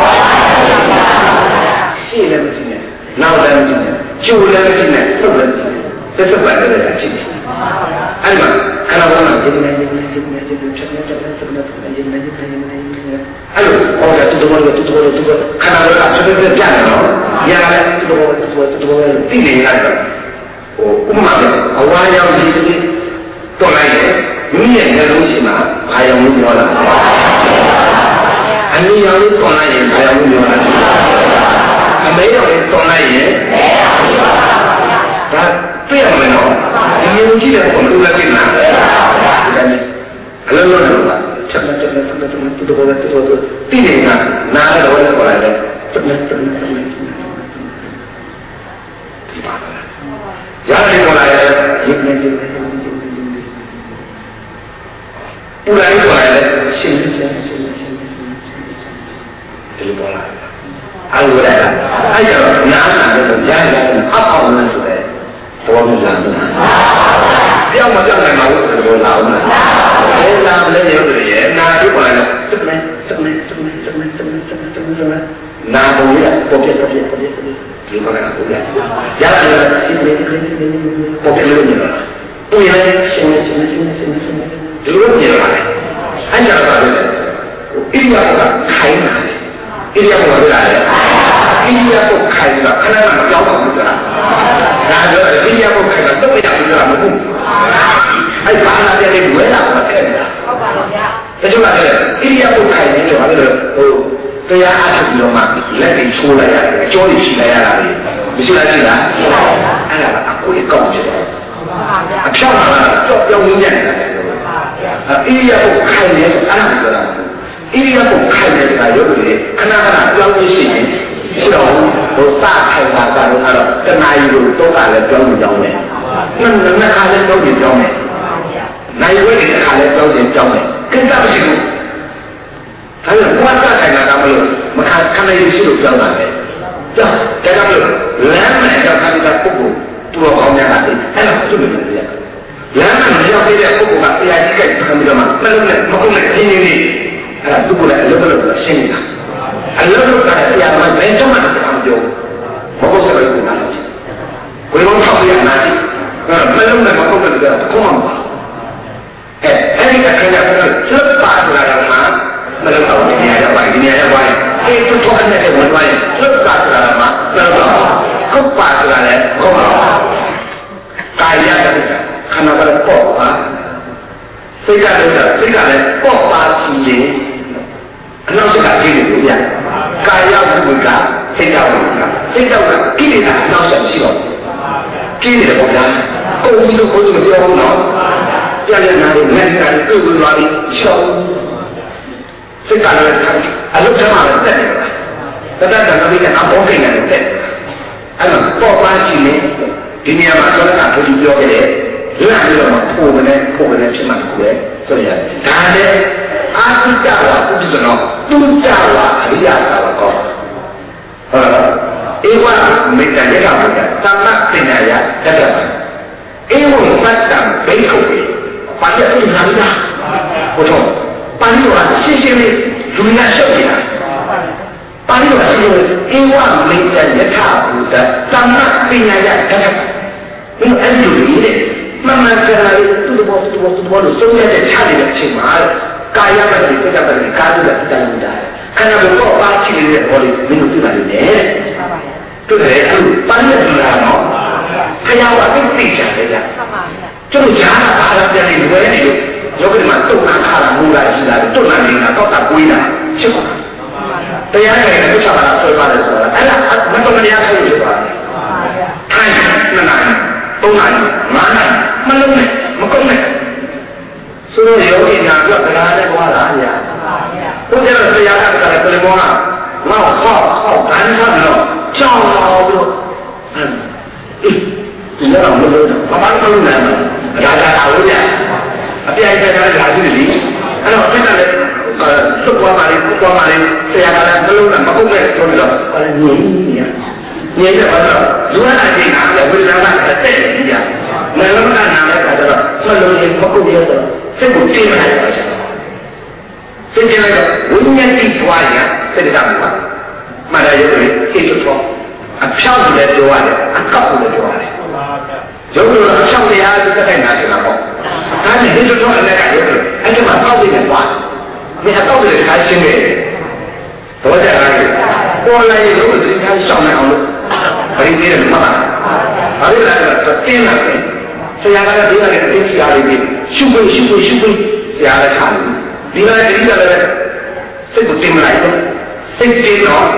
ရှေ့လည်းမရှိနဲ့နောက်လည်းမရှိနဲ့ကျိုးလည်းမရှိနဲ့သုတ်လည်းမရှိနဲ့သက်သက်ပါတယ်လည်းရှိတယ်အဲ့မှာခဏဘောမှာဒီနေ့ဒီနေ့ဒီနေ့ဒီနေ့ချက်နေတယ်ဆက်နေတယ်ဒီနေ့ဒီနေ့ဒီနေ့အဲ့လိုဟောတယ်တူတော်တူတော်တူတော်ခဏဘောကချက်နေပြတယ်နော်ရတယ်တူတော်တူတော်တူတော်သိနေလိုက်တော့ဟိုဥမာပဲအဝါရောင်ကြီးတော်လိုက်တယ်မိရဲ့နှလုံးရှိမှာဘာရောင်လို့ပြောတာအနည်းရောင်လို့တော်လိုက်ရင်ဘာရောင်လို့ပြောတာအမေရောင်လို့တော်လိုက်ရင်ဒါသိရမယ်နော်ဒီယုံကြည်တဲ့ဘုံလူလည်းသိမှာအလုံးလုံးတော့ချက်နဲ့ချက်နဲ့ချက်နဲ့တူတော်တူတော်သိနေတာနားတော့လည်းပေါ်လာတယ်ချက်နဲ့ချက်နဲ့ဒီပါရတယ်ပေါ်လာရဲ့ဒီနေ့ဒီနေ့ပူလာရင်ပေါ်လာတယ်ရှင်းရှင်းရှင်းရှင်းဒီလိုပေါ်လာတယ်အဲ့လိုလေအဲ့တော့နားနာတော့ကြားရတယ်အောက်အောင်လို့ဆိုတဲ့ဘောမလာဘူးပြောင်းမပြောင်းနိုင်ပါဘူးဒီလိုလာအောင်လားအဲလာလည်းရုပ်တွေရဲ့နားဒီပေါ်လာတယ်စက်နဲ့စက်နဲ့စက်နဲ့စက်နဲ့စက်နဲ့စက်နဲ့စက်နဲ့နားပေါ်ရပေါ်ပြပေါ်ပြပေါ်ပြဒီမှာကဘုရားရတယ်ရှင်းနေတယ်ပေါ်ပြလို့နေတာတူရတယ်ရှင်းနေရှင်းနေရှင်းနေရှင်းနေရှင်းနေဒီလိုမြင်လာတယ်အဲ့ကြောင့်ပါလေဣရိယာပုကခိုင်းတာဣရိယာပုကပြောတာလေဣရိယာပုခိုင်းတာခဏမှမပြောင်းဘူးပြောတာဒါပြောဣရိယာပုခိုင်းတာတော့မရဘူးပြောတာမဟုတ်ဘူးအဲ့ဘာသာပြန်လေးဝဲတာကခဲ့တာဟုတ်ပါဘူးဗျာဒါကြောင့်ပါလေဣရိယာပုခိုင်းနေတယ်ဘာလို့လဲဟိုတရားအားထုတ်ပြီးတော့မှလက်တွေချိုးလိုက်ရတယ်အကျော်တွေရှိလိုက်ရတာလေမရှိလားရှိလားရှိပါဘူးအဲ့ဒါကအကိုကြီးကောက်ဖြစ်တယ်ဟုတ်ပါဗျာအဖြောင်းလာတော့ပြောင်းရင်းရတယ်အေးရဖို့ခိုင်တယ်အဲ့ဒါပြောတာအေးရဖို့ခိုင်တယ်ကရုပ်တွေခဏခဏပြောင်းနေရှိရင်ရှိတော့ဟိုစခိုင်တာကတော့အဲ့တော့တဏှာကြီးကိုတော့ကလည်းပြောင်းနေကြောင်းတယ်နှစ်နှစ်ခါလည်းပြောင်းနေကြောင်းတယ်နိုင်ဝဲတဲ့ခါလည်းပြောင်းနေကြောင်းတယ်ကိစ္စမရှိဘူးဒါကြောင့်ကိုယ်ကခိုင်တာကမလို့မခါခဏလေးရှိလို့ပြောင်းတာလေကြောက်ဒါကြောင့်လမ်းနဲ့ကြောက်ခိုင်တာပုဂ္ဂိုလ်သူတော်ကောင်းများတာလေအဲ့ဒါသူ့လိုမျိုးလေလမ်းမှာရောက်တဲ့ပုဂ္ဂိုလ်ကတရားကြီးကခံပြီးတော့မှမလုံးနဲ့မကုန်းနဲ့ခင်းနေနေအဲ့ဒါသူ့ကိုယ်လည်းအလုပ်လုပ်လို့ရှင်းနေတာအလုပ်လုပ်တာတရားမှဘယ်တော့မှမပြောဘူးမဟုတ်စလို့နားလို့ကိုယ်လုံးထောက်ရနာကြည့်မလုံးနဲ့မကုန်းနဲ့တော့တခုမှမပါအဲအဲ့ဒီကခဏခဏစွတ်ပါလာတော့မှမလုံးတော့ဒီနေရာရောက်ပါဒီနေရာရောက်ပါအေးသူ့ထောက်နေတဲ့ဝင်သွားရင်စွတ်ပါလာတော့မှမလုံးတော့ကုတ်ပါလာတယ်ကုတ်တော့ကာယတ္တခန္ဓာကလည်းပေါ့ပါစိတ်ကလည်းစိတ်ကလည်းပေါ့ပါချင်ရင်အနောက်စိတ်ကကြည့်နေလို့ရကာယဝိကစိတ်ကဝိကစိတ်ကကိလေသာအနောက်ဆက်ရှိတော့ကြည့်နေတယ်ပေါ့ဗျာကိုယ်ကြီးတို့ကိုယ်ကြီးမပြောဘူးနော်ပြန်ရနာလို့လက်ကနေပြုတ်ပြီးသွားပြီးချောင်းစိတ်ကလည်းအလုတ်ထဲမှာလည်းတက်နေတယ်တတတန်တိကအဘောကိန်းနဲ့တက်အဲ့တော့ပေါ့ပါချင်ရင်ဒီနေရာမှာသောတာဘုရားပြောခဲ့တယ်လမ်းပြီးတော့ပို့ကနေပို့ကနေဖြစ်မှကိုယ်ဆိုရဒါလည်းအာတိတဝါဥပ္ပဇ္ဇနောသူကြဝါအရိယသာဝကောဟုတ်လားဧဝမေတ္တရေကဘုရားသမ္မပညာယတတ္တပံဧဝပတ္တံဘိက္ခုေပါဠိအနာလိတာဘုထောပါဠိတော်ရှင်းရှင်းလေးလူညာရှုပ်နေတာပါဠိတော်ရှင်းရှင်းဧဝမေတ္တယထာဘုဒ္ဓသမ္မပညာယတတ္တပံဒီအဲ့ဒီလိုလေမမှန်ကြတယ်သူ့ဘောသူ့ဘောသူ့ဘောလို့ဆုံးရတဲ့ခြားနေတဲ့အချိန်မှာကာယကတည်းကစိတ်ကတည်းကကာယကတည်းကတည်းကခန္ဓာကိုယ်ပါချီနေတဲ့ဘောလေးမင်းတို့သိပါလိမ့်မယ်对不对？搬的出来喏，还要我跟对讲的呀，就是家的大人家里我也有，有个什么都看看了，木来是来的，都难听了，都打鬼了，是吧？对呀，那个不晓得说话的时候，哎呀，我们都跟人家说有吧？太那难，都难，难难，没弄的，没功的。所以有点难，要跟他那个话哪里啊？我觉得是要看这个这里么啊？那我好好干上了，骄傲的，嗯，你知道我们说的，我把它弄来了，家家大屋家，啊，别人家家家去里，哎呦，现在的呃，中国嘛的，中国嘛的，这家家的弄的，没工的，说的，把它捏一捏，捏的完了，如果那些拿来为了让它再一点，那那么干拿来搞的了，那东西没工业的，这股劲还要强。所以那个文言地图啊一样，这个上面嘛，买了有人可以就说，啊漂亮的多啊的，啊高的多啊的，有时候漂亮啊是在哪去了哦，但是你就说人家感觉是，还是蛮高的一点话，你还高的开心的，多在哪里？我来有个人开小卖好了，可以给人嘛，而且来了这电脑的，这样大家对那个电视啊里面，修规修规修规，这样来看。另外这里的呢，这个进来的，这个进哦，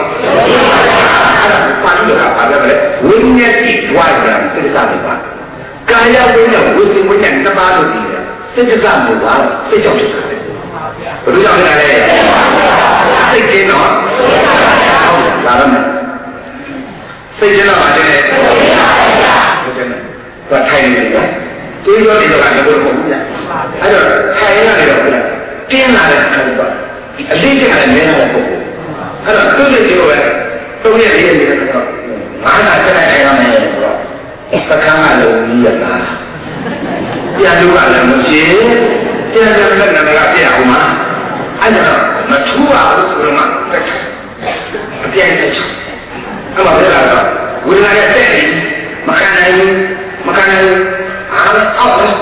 翻译的话，反正呢，文言地外的这个上面话，该要文言文言文言这八个字的，这个上面话，这叫什么？我都叫你来嘞，这个进哦，好，哪个呢？这进了嘛，对不对？不真的，我太牛了，所以说你就感觉不是红的，还有太阳那个的。电拿来看吧，理解来没拿来过，看到都是结果，都也理解你的那个，马上现在开上面有个，他看看都一样啊，变就完了，不行，变就那个那个变好吗？按照那土啊，不是嘛，再看，变再看，那么这来个，为了那个在里，没看那个，没看那个，啊，好了。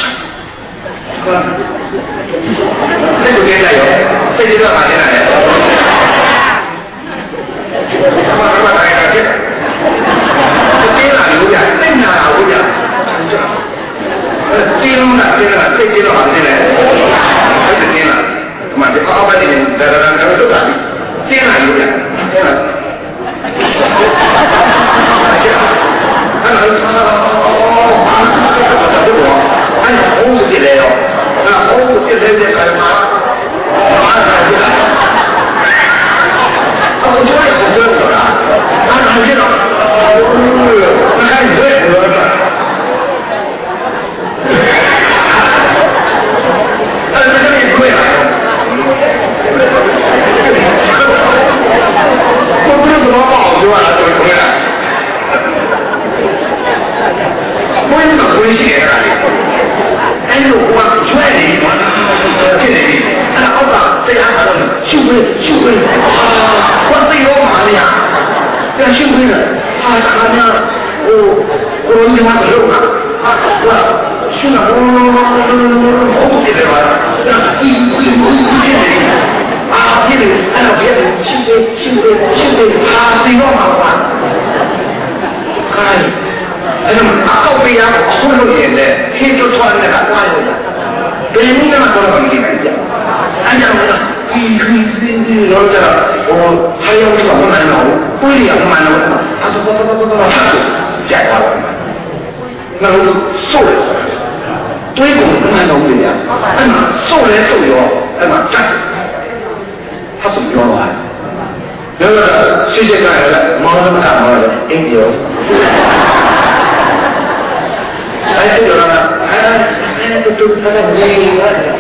这个现在有，这就叫哪天来的？什么什么哪一个？这边哪有的？正哪有的？呃，边的边的，这边的好进来，这是边的，嘛，这二百零来来来来都哪里？边哪有的？边哪？看哪有？哦，这个我按照红字进来哟。那红字进来这干嘛？马上进来。啊，我这也不会我了，马上进来。哦，那看你会不会了？哎，这个也不会了。我不是怎么保就完了，怎么回来？我怎么回去的？哎呦，我出来的，进来的，那好吧，这样子修会修会，我这有嘛的呀？这样修会了，他他呢，我我一晚上肉嘛，我修了，我我这个吧，一一一一进来的，啊，别的按照别的修会修会修会，他这个嘛话，哎。哎呀，高飞呀，红肉眼的，黑就穿那个花油的，别人那么多问题来讲，按照我的，你你你你说这我还有什么难弄？不一样难弄嘛？他说不不不不不，他说解决了，那个是瘦的，对公司难弄不一样，哎嘛，瘦来瘦药，哎嘛，这他怎么用啊？那个谢谢各位了，毛那么大毛的，应有。哎，这个呢？哎，哎，都都他在你那里，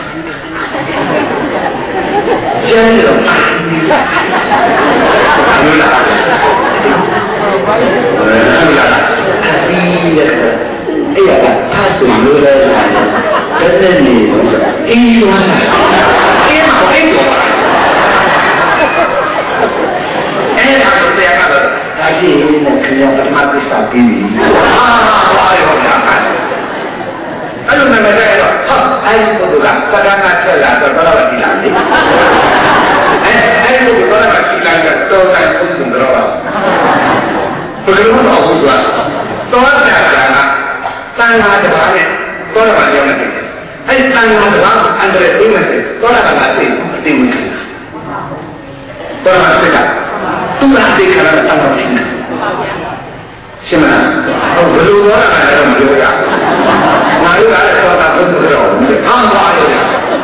真的吗？有啦，有啦，哎呀，哎呀，他是有的啦，真的你，哎呦，哎呀，我哎呦，哎，他是这样的，他是那肯定要他妈的傻逼，啊，哎呦。哎呦，那个在那，好，哎，我都讲，大家拿出来，都把它提来的。哎，哎，我就把它提来的，都在不懂的了吧？ ဟုတ်ကဲ့တော်ကြတာကတန်ခါတစ်ပါးနဲ့တော်ရပါကြောင်းနဲ့အဲ့တန်ခါတစ်ပါးအန္တရာယ်သိနေတယ်တော်ရပါလားသိအသိဝင်တာတော်ရပါသိတာသူကသိခါတာတောင်းတယ်ရှင်းမလားဟုတ်ဘယ်လိုတော်ရပါလဲတော့မပြောရဘူးငါတို့ကလည်းတော်တာဘုရားတော်ဟောသွားရတယ်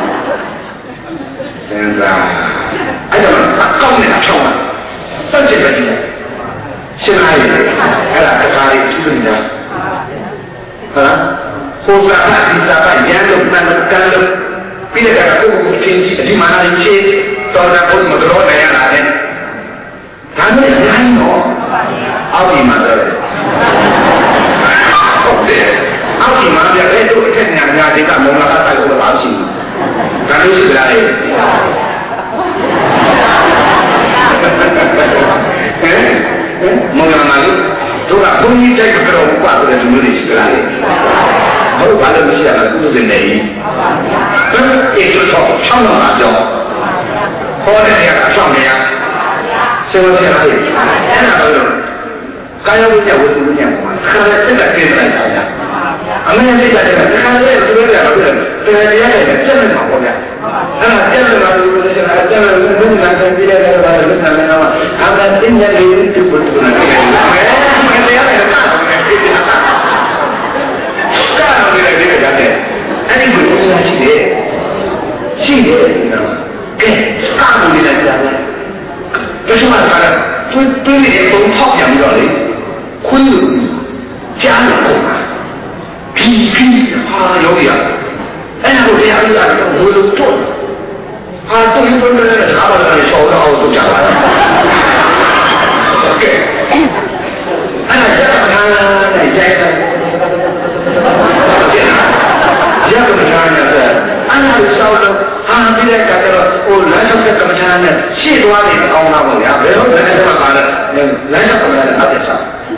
စင်စားအဲ့တော့အကောင်းနဲ့အချောင်းစက်ကြည့်ပဲရှင်းလိုက်အဲ့ဒါတခါလေးသူ့နေတာဟုတ်ဟိုကဒီစားကရန်လို့မှန်ကန်လို့ပြီးတဲ့ကကိုယ်ကိုချင်းကြီးဒီမှာလာချင်းတော်တာဘုမတော်နေရတာလေဒါနဲ့ရိုင်းတော့အောက်ဒီမှာတော့ဟုတ်တယ်အောက်ဒီမှာပြတဲ့တို့အထက်ညာညာတွေကမုံလာတာတိုက်လို့ပါရှိဘူးဒါလို့ရှိကြတယ်ဟမ်မုံလာမှာလေတို့ကဘုန်းကြီးတိုက်ကြတော့ဘုရားဆိုတဲ့လူမျိုးတွေရှိကြတယ်ဟုတ်ပါလို့မရှိရတာကုသိုလ်နေကြီးဟမ်အေးတော့ချောင်းတော့မှာကြောဟောတဲ့နေရာကချောင်းနေရဆင်းရဲတယ်အဲ့ဒါတော့ကာယဝိတ္တဝိသုညံမှာခါရစိတ်ကပြည့်လိုက်တာဗျာအမေစိတ်ကလည်းခါရရဲ့သူတွေကတော့တယ်တရားရဲ့ပြည့်နေမှာပေါ့ဗျာအဲ့ဒါပြည့်နေမှာလို့လည်းဆိုတာအဲ့ဒါလည်းဘုရားကပြည့်တယ်ကတော့လည်းနာမည်တော့အာမသိဉာဏ်လေးပြုဖို့တူနေတယ်မင်းတရားလည်းကားတယ်ပြည့်နေတာကားတယ်လည်းပြည့်ရတယ်အဲ့ဒီကိုဘုရားရှိတယ်ရှိတယ်နော်ကဲကားလို့လည်းကြားတယ်ဒါမှမဟုတ်သူသူ့ရဲ့ပုံဖောက်ပြန်ပြီးတော့လေခွင်းလို့ကြားလို့ပြီးပြီးဟာရောရအဲ့ဒါကိုတရားဥစ္စာတော့ဘယ်လိုတော့ဟာတော့ဒီလိုနဲ့ဒါပါလည်းရှောင်းတော့အောင်လုပ်ကြပါလားโอเคအဲ့ဒါရတာနဲ့ရိုက်တာရကမ္ဘာနဲ့အဲ့ဒါကိုရှောင်းတော့ဟာပြီးတဲ့အခါကျတော့ဟိုလမ်းလျှောက်တဲ့ကမ္ဘာနဲ့ရှေ့သွားနေအောင်လာပါဗျာဘယ်လိုလဲဆိုတော့ပါလဲလမ်းလျှောက်ကမ္ဘာနဲ့အပ်ချက်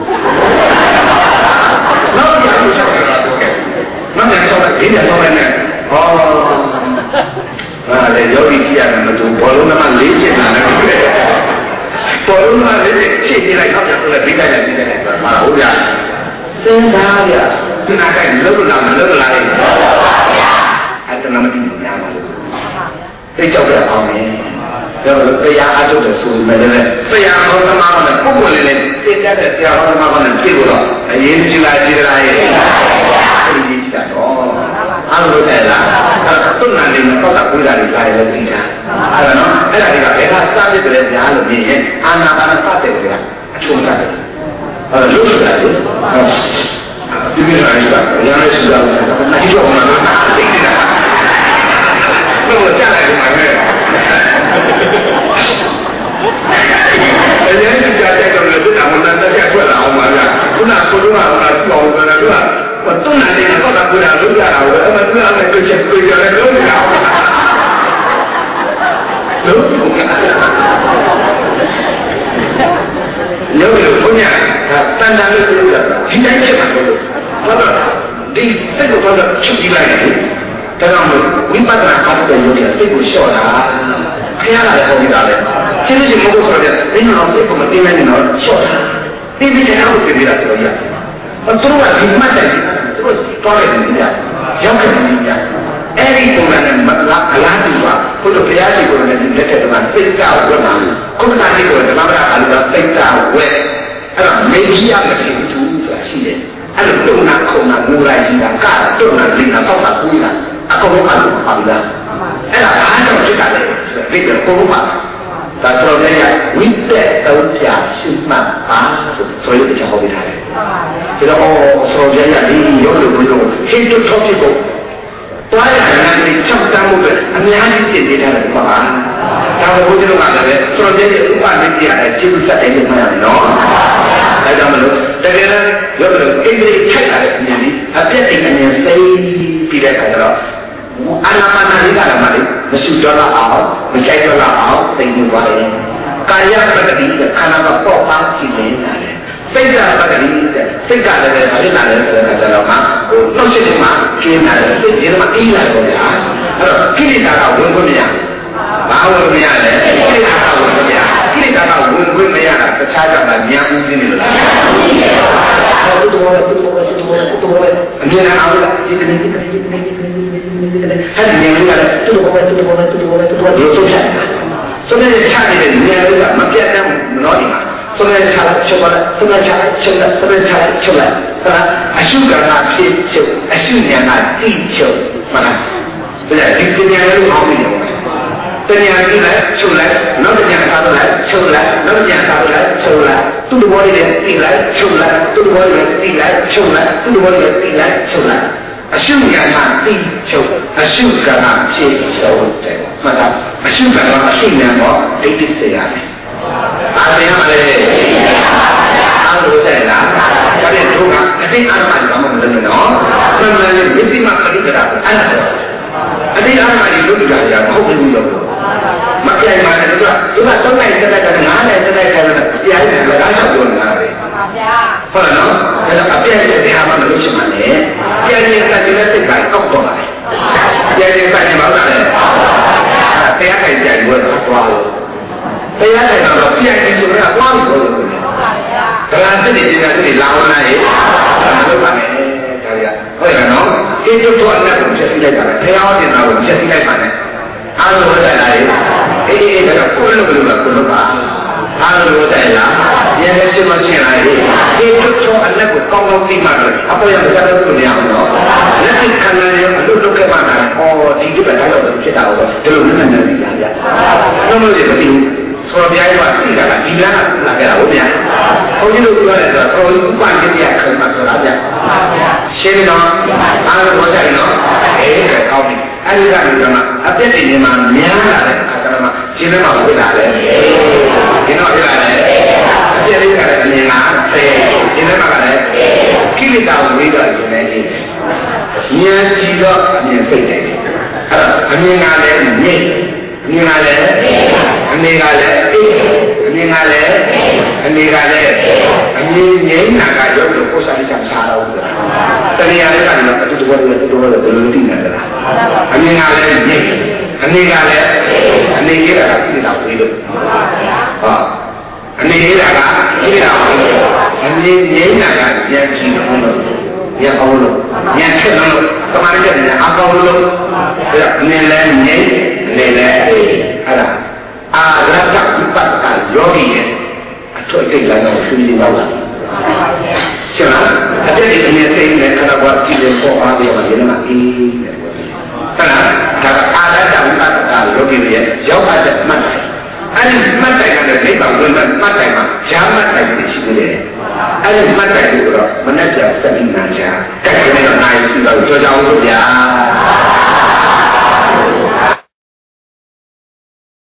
နောက်ကြည့်လို့ရှောက်တာတော့ကဲနောက်ကြည့်တော့ဒီနေ့တော့လည်းဟောဟာလေယောဂီကြည့်ရတယ်မတူဘောလုံးကမှလေးချင်တာလည်းဘောလုံးကလေးချစ်ကြည့်လိုက်တော့ပြန်လည်းပြီးလိုက်တယ်ပြီးလိုက်တယ်မှာဟုတ်ဗျာစဉ်းစားရဒီနာကလုံးလာမလုံးလာရင်အဲ့ဒါမှမသိဘူးများပါလို့သိကြောက်ရအောင်လေဒါလို့တရားအားထုတ်တယ်ဆိုပေမဲ့လည်းတရားဟောသမားကလည်းပုဂ္ဂိုလ်လေးသိတတ်တဲ့တရားဟောသမားကလည်းဖြစ်လို့တော့အရေးကြီးလားကြီးလားရဲ့အရေးကြီးတာတော့အားလို့တဲ့လားအဲ့ဒါတုံ့နာနေတော့တာကိုယ်လာနေလာရဲ့သိတာအဲ့ဒါနော်အဲ့ဒါတွေကဘယ်ကစဖြစ်တယ်ကြားလို့မြင်ရင်အာနာပါနစတဲ့ကအချုံတာတယ်အဲ့ဒါလို့ဆိုတာလေဒီလိုလိုက်တာရမ်းရှိတာနိုင်တော့မှတော့သိနေတာတော့ကြားလိုက်မှာပဲအဲ့ဒီကြားတဲ့ကောင်လည်းသူကမှန်းတဲ့ထွက်လာအောင်ပါဗျာခုနကကိုတို့ကဟိုကပြောင်းနေတာသူကတုံးနေတယ်တော့ကိုယ်ကလုပ်ရတာပဲအဲ့ဒါသူကလည်းကိုချက်ကိုရတယ်လုပ်ရအောင်လုပ်လို့လို့ဘုရားတန်တန်လေးလုပ်တာဒီတိုင်းဖြစ်မှာလို့ဟုတ်တော့ဒီစိတ်ကိုတော့ချုပ်ကြည့်လိုက်တယ်ဒါကြောင့်မို့ဝိပဿနာအားထုတ်တဲ့ယောဂီစိတ်ကိုလျှော့တာခရလာတဲ့ပုံစံပဲရှင်းရှင်းမဟုတ်ဆိုတော့ဒီမှာစိတ်ကိုမသိနိုင်တော့လျှော့တာဒီဒီတဲ့အောက်ပြင်ပြတာဆိုတော့ရအတူတူကဒီမှတ်တယ်သူတို့တော်တယ်ညရောက်တယ်ညအဲ့ဒီပုံစံနဲ့မလားအလားတူပါဘုရားဘုရားရှိခိုးတဲ့ဒီလက်ထက်ကစိတ်ကောက်ဝတ်မှာခုနကတည်းကဓမ္မပဒအလူကစိတ်ကောက်ဝတ်အဲ့တော့မေကြီးရမယ်သူဆိုတာရှိတယ်အဲ့လိုတုံနာခုံနာငူလိုက်ကြီးတာကတုံနာလင်းတာတော့တာကူးတာအကုန်လုံးအလုပ်ပါလားအဲ့ဒါအားကြောင့်ဖြစ်တာလေဒီကကိုယ်ပါဒါတော့လည်းဝိတက်တော့ပြရှိမှပါဆိုရတဲ့ချက်ဟောပြထားတယ်ဒါတော့ဆိုရရဒီရုပ်လိုဘုရားဟိတုထောက်ဖြစ်ဖို့တွားရတယ်လည်းချက်တမ်းမှုပဲအများကြီးပြင်နေတယ်ပါဒါကဘုရားကလည်းဆိုရတဲ့ဥပဒေပြရတယ်ကျေးဇူးဆက်တယ်လို့မှရတယ်နော်ဒါကြောင့်မလို့တကယ်တော့ရုပ်လိုအိန္ဒြေထိုက်တာတဲ့အမြင်ကြီးအပြည့်အစုံအမြင်သိပြီးတဲ့အခါကျတော့အာနာပါနာလေးကလည်းမလေးမရှိတော့လောက်အောင်မချိုက်တော့လောက်အောင်သိနေသွားတယ်ကာယပတ္တိခန္ဓာကပေါ့ပါကြည့်နေတာလေစိတ်ကပတ္တိစိတ်ကလည်းပဲမဖြစ်လာတယ်ဆိုတာကျတော့မှဟိုနှုတ်ရှိတယ်မှာကျင်းလာတယ်စိတ်ကြီးကအေးလာတော့ဗျာအဲ့တော့ကိလေသာကဝင်ခွင့်မရဘာဝင်မရလဲကိလေသာကဝင်ခွင့်မရကိလေသာကဝင်ခွင့်မရတာတခြားကြောင့်လည်းဉာဏ်ဦးစင်းနေလို့လားတူပေါ်မယ်တူပေါ်မယ်တူပေါ်လို့ဆုံးဖြတ်တယ်ဆုံးဖြတ်ချနေတဲ့နေရာတွေကမပြတ်တဲ့မလို့ဒီမှာဆုံးဖြတ်ချလိုက်ချုပ်လိုက်ဆုံးဖြတ်ချလိုက်ချုပ်လိုက်ဆုံးဖြတ်ချလိုက်ချုပ်လိုက်ဟုတ်လားအရှုကနာဖြစ်ချုပ်အရှုဉာဏ်ကတိချုပ်မှန်လားဒါဒီပညာလေးကိုဟောပြီးတယ်ပညာကြည့်လိုက်ချုပ်လိုက်နောက်ပညာသာလိုက်ချုပ်လိုက်နောက်ပညာသာလိုက်ချုပ်လိုက်သူ့ဘောလေးနဲ့တိလိုက်ချုပ်လိုက်သူ့ဘောလေးနဲ့တိလိုက်ချုပ်လိုက်သူ့ဘောလေးနဲ့တိလိုက်ချုပ်လိုက်အရှုဉာဏ်ကတိချုပ်အရှုကနာဖြစ်ချုပ်တယ်မှန်လားအရှုကနာအရှုဉာဏ်တော့ဒိဋ္ဌိစေရတယ်အားရမလဲအားလို့တဲ့လားဒါနဲ့တို့ကအတိတ်အာမန်ကမှမလုပ်နော်ဘယ်လိုလဲမြစ်တိမပရိက္ခရာအဲ့ဒါအတိတ်အာမန်ကိုလုပ်ကြရမဟုတ်ဘူးလို့မကြိုင်ပါနဲ့သူကသူကသုံးနိုင်တဲ့ကငါးနိုင်တဲ့ကလည်းတရားနဲ့လည်းအားထုတ်လို့နားတယ်ပါဗျာဟုတ်လားနော်ဒါတော့အပြည့်နဲ့တရားမှမလုပ်ချင်ပါနဲ့ပြန်ရင်တက်တဲ့စိတ်ကအောက်တော့လာတယ်ပြန်ရင်တက်ရင်မဟုတ်လားလေတရားခိုင်ကြိုင်လို့သွားလို့တရားခိုင်တော့ပြန်ရင်ဆိုတော့သွားပြီဆိုလို့ဒါလားစိတ်တွေတရားတွေလာဝင်လာရေးမလုပ်ပါနဲ့ဒါကြဟုတ်ကဲ့နော်ဒီတို့တော့လည်းဖြည့်လိုက်ပါမယ်တရားဟောတင်တာကိုဖြည့်လိုက်ပါနဲ့အားလို့တဲ့လားအေးအေးဒါကကိုယ်လို့လို့ကိုယ်လို့ပါအားလို့တဲ့လားရဲရဲရှင်းမရှင်းလားဒီတို့တော့အလက်ကိုကောင်းကောင်းသိမှတော့အပေါ်ရမကြတော့လို့မရဘူးနော်လက်ရှိခန္ဓာရဲ့အလုပ်လုပ်ခဲ့မှတာအော်ဒီကိစ္စတော့ဖြစ်တာတော့ဒီလိုနဲ့နဲ့သိကြရတော့လို့ရမသိဘူးဆိုတော့ဘုရားကသိတာကဒီလမ်းကလာခဲ့တာဟုတ်ဗျာဘုန်းကြီးတို့ပြောတယ်ဆိုတော့ဘုန်းကြီးဥပဒေတရားခံမှာဆိုတာဗျာရှင်းနော်အားလို့ကြတယ်နော်အေးကောင်းပြီအဲ့ဒီကနေတော့အပြည့်တင်နေမှာများလာတဲ့အခါကျတော့မှရှင်းမှာဝိလာတယ်ဒီတော့ပြလာတယ်အပြည့်လေးကလည်းအမြင်လားဆယ်ရှင်းမှာကလည်းကိလေသာဝိလာခြင်းနဲ့နေတယ်ဉာဏ်ကြည့်တော့အမြင်စိတ်တယ်အဲ့တော့အမြင်ကလည်းမြင့်အမြင်ကလည်းအနေကလည်းအမြင်ကလည်းအနေကလည်းအမြင်ငြိမ်းတာကရုပ်လို့ကိုယ်စားလေးချစားတော့ဘူးတဏှာလေးကတော့အတူတူပဲတူတူပဲဘယ်လိုသိနေကြလားအမြင်ကလည်းမြင့်အနေကလည်းအနေကြီးတာကသိတာဝေးလို့ဟောအနေကြီးတာကသိတာဝေးလို့အမြင်ငြိမ်းတာကဉာဏ်ကြည့်လို့လို့ဉာဏ်အောင်လို့ဉာဏ်ဖြစ်လို့တမန်ကျတဲ့အာကောင်းလို့ဒါအမြင်လည်းငြိမ်းအနေလည်းအဲ့ဒါအာရတဝိပဿနာယောဂီရဲ့အထွတ်အထိပ်လာတော့ရှင်းနေတော့လားရှင်းလားအတိတ်အမြင်သိတဲ့ခန္ဓာကိုယ်ကြည့်လို့ပေါ်အားပြမှာဒီမှာအေးတယ်ဟုတ်လားဒါကအာရတဝိပဿနာယောဂီရဲ့ရောက်အပ်တဲ့မှတ်တယ်အဲ့ဒီမှတ်တိုင်ကလည်းနိဗ္ဗာန်ဝင်တဲ့မှတ်တိုင်မှာဈာမှတ်တိုင်ကိုရှိနေတယ်အဲ့ဒီမှတ်တိုင်ကိုတော့မနဲ့ပြစတိနာချာတက်ကနေတော့နိုင်ရှိတော့ကြောကြောင်းလို့